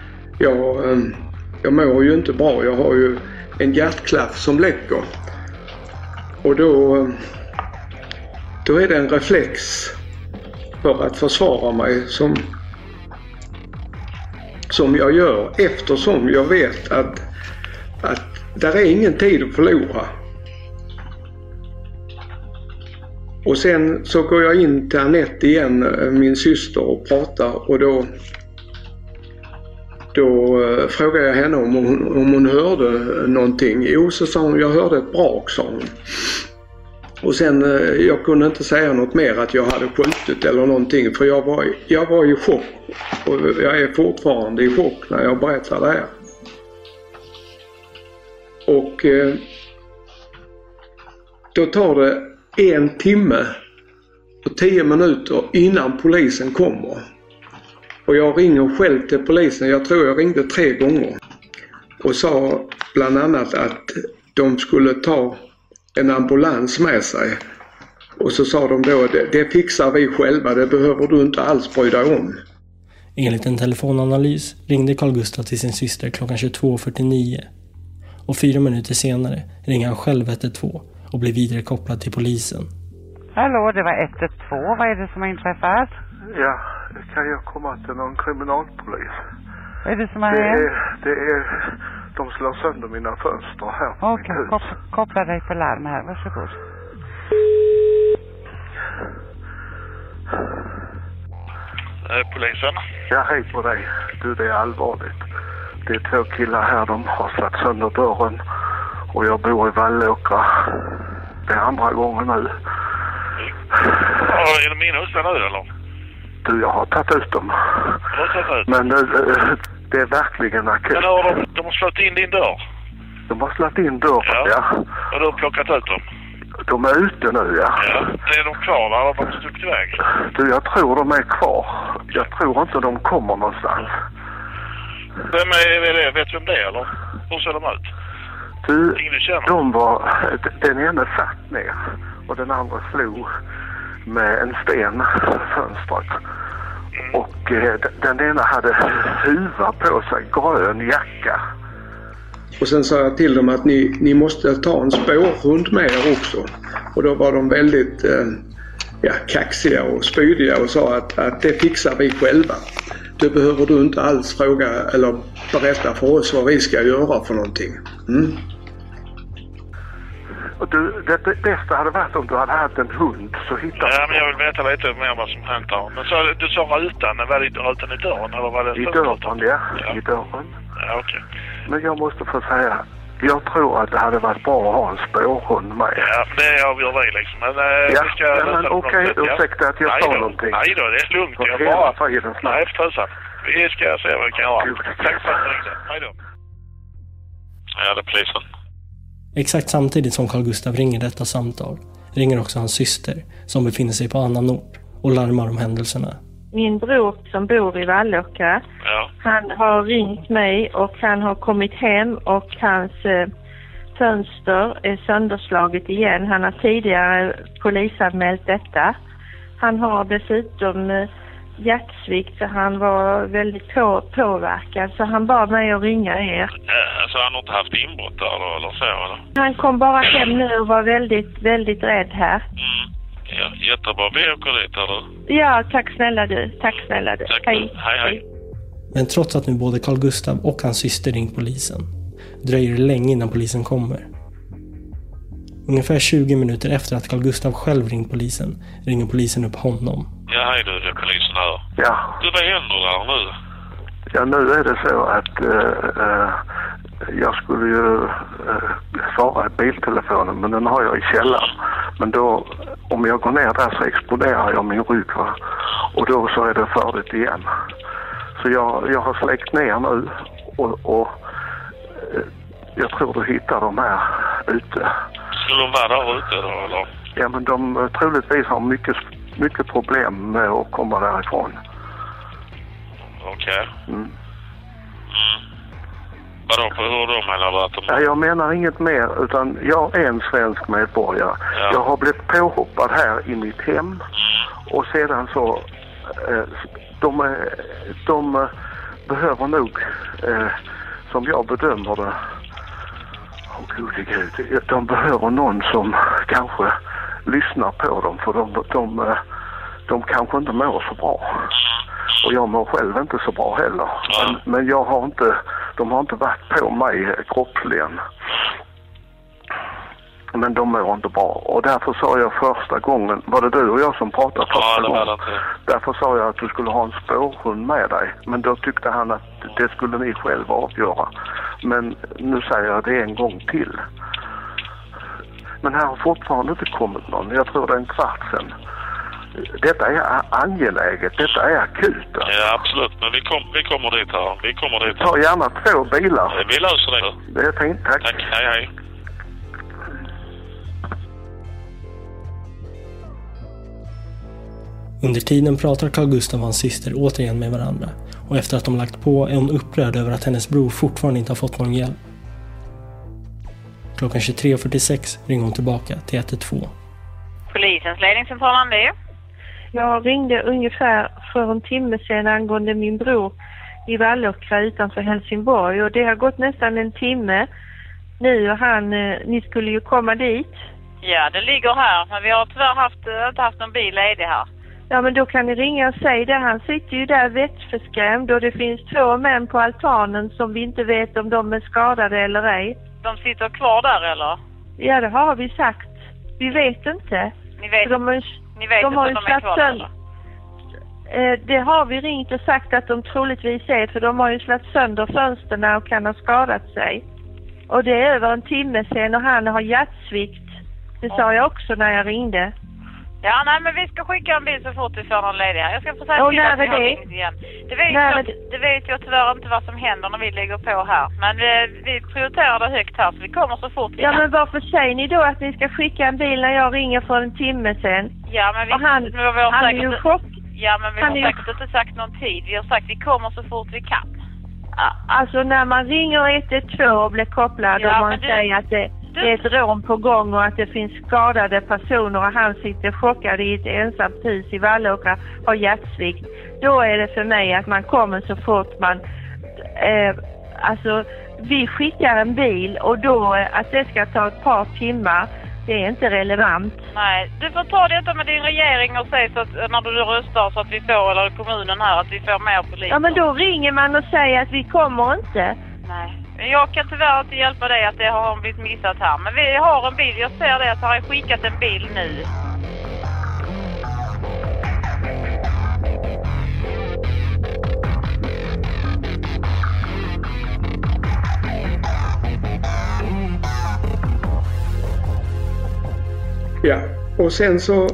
Speaker 13: jag mår ju inte bra. Jag har ju en hjärtklaff som läcker. Och då är det en reflex för att försvara mig som jag gör, eftersom jag vet att där är ingen tid att förlora. Och sen så går jag in till Anette igen, min syster, och pratar och då frågar jag henne om hon hörde någonting. Jo, så sa hon, jag hörde ett brak, sa hon. Och sen, jag kunde inte säga något mer att jag hade skjutit eller någonting, för jag var i chock. Och jag är fortfarande i chock när jag berättar det här. Och då tar det 1 timme och 10 minuter innan polisen kommer. Och jag ringer själv till polisen, jag tror jag ringde 3 gånger. Och sa bland annat att de skulle ta en ambulans med sig. Och så sa de då, det fixar vi själva, det behöver du inte alls bry dig om.
Speaker 5: Enligt en telefonanalys ringde Carl Gustaf till sin syster klockan 22.49. Och 4 minuter senare ringer han själv 112 och blir vidare kopplad till polisen.
Speaker 19: Hallå, det var 112. Vad är det som har inträffat?
Speaker 7: Ja, kan jag komma till någon kriminalpolis?
Speaker 19: Vad är det som har hänt?
Speaker 7: De slår sönder mina fönster här på mitt hus.
Speaker 19: Koppla dig på larm här, varsågod.
Speaker 6: Polisen?
Speaker 7: Ja, hej på dig. Du, det är allvarligt. Det är 2 killar här, de har satt sönder dörren. Och jag bor i Vallåkra. Det är andra gången nu.
Speaker 6: Ja, är det mina husar nu eller?
Speaker 7: Du, jag har tagit ut dem. Men det är verkligen akut.
Speaker 6: Men de har slått in din dörr?
Speaker 7: De har slått in dörren, ja.
Speaker 6: Och du har plockat ut dem?
Speaker 7: De är ute nu, ja.
Speaker 6: Är de kvar där eller har de stuckit iväg?
Speaker 7: Du, jag tror de är kvar. Jag tror inte de kommer någonstans.
Speaker 6: Vem är det? Vet du vem det är eller? Hur ser de ut?
Speaker 7: Du, de var... Den ena satt ner och den andra slog med en sten fönstret. Och den ena hade huva på sig, grön jacka.
Speaker 13: Och sen sa jag till dem att ni måste ta en spårhund med er också. Och då var de väldigt kaxiga och spydiga och sa att det fixar vi själva. Det behöver du inte alls fråga eller berätta för oss vad vi ska göra för någonting.
Speaker 7: Och du, det bästa hade varit om du hade haft en hund så hittade...
Speaker 6: Ja, men jag vill veta lite mer vad som hänt här. Men så, du sa rutan, var det rutan i dörren eller var det...
Speaker 7: I dörren, ja. I dörren.
Speaker 6: Ja, okej.
Speaker 7: Men jag måste få säga, jag tror att det hade varit bra att ha en spårhund med.
Speaker 6: Ja, det avgör vi liksom. Men, vi ska
Speaker 7: okej, ursäkta att jag sa någonting.
Speaker 6: Nej då, det är lugnt.
Speaker 7: Jag bara...
Speaker 6: Nej, för tusan. Vi ska se vad vi kan göra. Tack för att du ringde. Hej då. Ja, det är polisen.
Speaker 5: Exakt samtidigt som Carl Gustaf ringer detta samtal ringer också hans syster som befinner sig på annan ort och larmar om händelserna.
Speaker 12: Min bror som bor i Vallåkra, han har ringt mig och han har kommit hem och hans fönster är sönderslaget igen. Han har tidigare polisanmält detta. Han har dessutom hjärtsvikt så han var väldigt påverkad så han bad mig att ringa er.
Speaker 6: Så han har inte haft inbrott där eller så eller?
Speaker 12: Han kom bara hem nu och var väldigt, väldigt rädd här.
Speaker 6: Ja, jättebra. Vi åker dit eller?
Speaker 12: Ja, tack snälla du. Tack. Hej.
Speaker 5: Men trots att nu både Carl Gustaf och hans syster ringt polisen dröjer det länge innan polisen kommer. Ungefär 20 minuter efter att Carl Gustaf själv ringt polisen ringer polisen upp honom.
Speaker 6: Ja, hej du, det är polisen här.
Speaker 7: Ja.
Speaker 6: Du, vad händer där nu?
Speaker 7: Ja, nu är det så att jag skulle ju svara i biltelefonen, men den har jag i källaren. Men då, om jag går ner där så exploderar jag min rygg, va? Och då så är det färdigt igen. Så jag har släckt ner nu och jag tror du hittar dem här ute.
Speaker 6: Skulle de vara där ute då, eller?
Speaker 7: Ja, men de troligtvis har mycket problem med att komma därifrån.
Speaker 6: Okej. Vadå, hur då menar du att de...
Speaker 7: Ja, jag menar inget mer, utan jag är en svensk medborgare. Ja. Jag har blivit påhoppad här i mitt hem. Och sedan så... De behöver nog, som jag bedömer det... Gode Gud, de behöver någon som kanske lyssnar på dem. För de kanske inte mår så bra. Och jag mår själv inte så bra heller. Men de har inte varit på mig kroppsligen. Men de mår inte bra. Och därför sa jag första gången, var det du och jag som pratade första gången? Därför sa jag att du skulle ha en spårhund med dig. Men då tyckte han att det skulle ni själva avgöra. Men nu säger jag det en gång till. Men här har fortfarande inte kommit någon. Jag tror det är en kvart sedan. Detta är angeläget. Detta är akut.
Speaker 6: Ja, absolut. Men vi kommer dit här. Vi kommer dit.
Speaker 7: Ta gärna 2 bilar.
Speaker 6: Vi löser det.
Speaker 7: Det är fint, tack.
Speaker 6: Tack, hej.
Speaker 5: Under tiden pratar Carl Gustaf och hans syster återigen med varandra. Och efter att de lagt på är hon upprörd över att hennes bror fortfarande inte har fått någon hjälp. Klockan 23.46 ringer hon tillbaka till 112.
Speaker 20: Polisens ledningscentral, det.
Speaker 12: Jag ringde ungefär för en timme sedan angående min bror i Vallåkra utanför Helsingborg. Och det har gått nästan en timme nu och ni skulle ju komma dit.
Speaker 20: Ja, det ligger här. Men vi har tyvärr inte haft någon bil ledig här.
Speaker 12: Ja, men då kan ni ringa och säga det. Han sitter ju där vettförskrämd och det finns 2 män på altanen som vi inte vet om de är skadade eller ej.
Speaker 20: De sitter kvar där eller?
Speaker 12: Ja, det har vi sagt. Vi vet inte.
Speaker 20: Ni vet inte om de är kvar eller?
Speaker 12: Det har vi ringt och sagt att de troligtvis är, för de har ju slagit sönder fönsterna och kan ha skadat sig. Och det är över en timme sedan och han har hjärtsvikt. Det sa jag också när jag ringde.
Speaker 20: Ja, nej, men vi ska skicka en bil så fort vi får någon ledig här. Jag ska få säga
Speaker 12: till att vi har
Speaker 20: ringt igen. Det vet jag tyvärr inte vad som händer när vi lägger på här. Men vi prioriterar det högt här så vi kommer så fort vi kan.
Speaker 12: Ja, men varför säger ni då att ni ska skicka en bil när jag ringer för en timme sedan?
Speaker 20: Ja, men vi
Speaker 12: han är ju chock.
Speaker 20: Ja, men vi har säkert inte sagt någon tid. Vi har sagt att vi kommer så fort vi kan.
Speaker 12: Alltså när man ringer 112 och blir kopplad och man säger att det är ett rån på gång och att det finns skadade personer och han sitter chockad i ett ensamt hus i Vallåkra och har hjärtsvikt. Då är det för mig att man kommer så fort man... alltså vi skickar en bil och då att det ska ta ett par timmar, det är inte relevant.
Speaker 20: Nej, du får ta detta med din regering och säga så att när du röstar så att vi får, eller kommunen här, att vi får mer poliser.
Speaker 12: Ja, men då ringer man och säger att vi kommer inte.
Speaker 20: Nej, jag kan tyvärr inte hjälpa dig att det har blivit missat här. Men vi har en bil, jag ser det att jag har skickat en bil nu.
Speaker 13: Ja, och sen så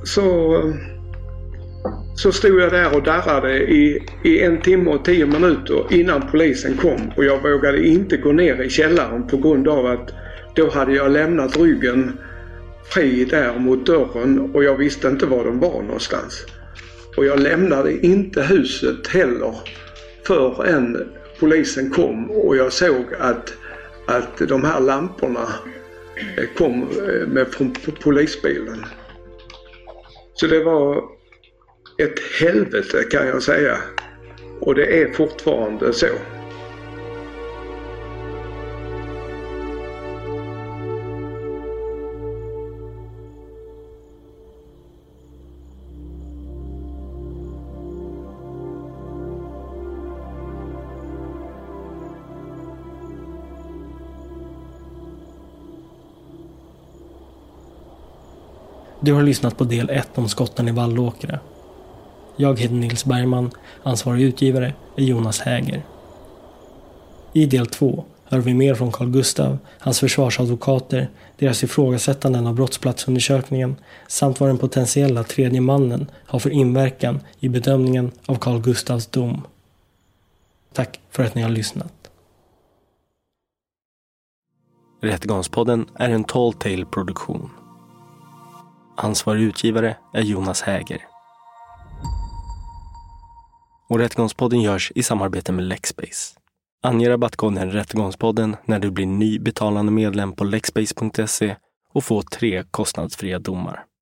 Speaker 13: stod jag där och darrade i 1 timme och 10 minuter innan polisen kom. Och jag vågade inte gå ner i källaren på grund av att då hade jag lämnat ryggen fri där mot dörren och jag visste inte var de var någonstans. Och jag lämnade inte huset heller förrän polisen kom och jag såg att de här lamporna kom med från polisbilen. Så det var ett helvete kan jag säga. Och det är fortfarande så.
Speaker 5: Du har lyssnat på del 1 om skotten i Vallåkra. Jag heter Nils Bergman, ansvarig utgivare är Jonas Häger. I del 2 hör vi mer från Carl Gustav, hans försvarsadvokater, deras ifrågasättanden av brottsplatsundersökningen samt vad den potentiella tredje mannen har för inverkan i bedömningen av Carl Gustavs dom. Tack för att ni har lyssnat. Rättegångspodden är en Tall Tale-produktion. Ansvarig utgivare är Jonas Häger. Och Rättegångspodden görs i samarbete med Lexbase. Ange rabattkoden Rättegångspodden när du blir ny betalande medlem på lexbase.se och få 3 kostnadsfria domar.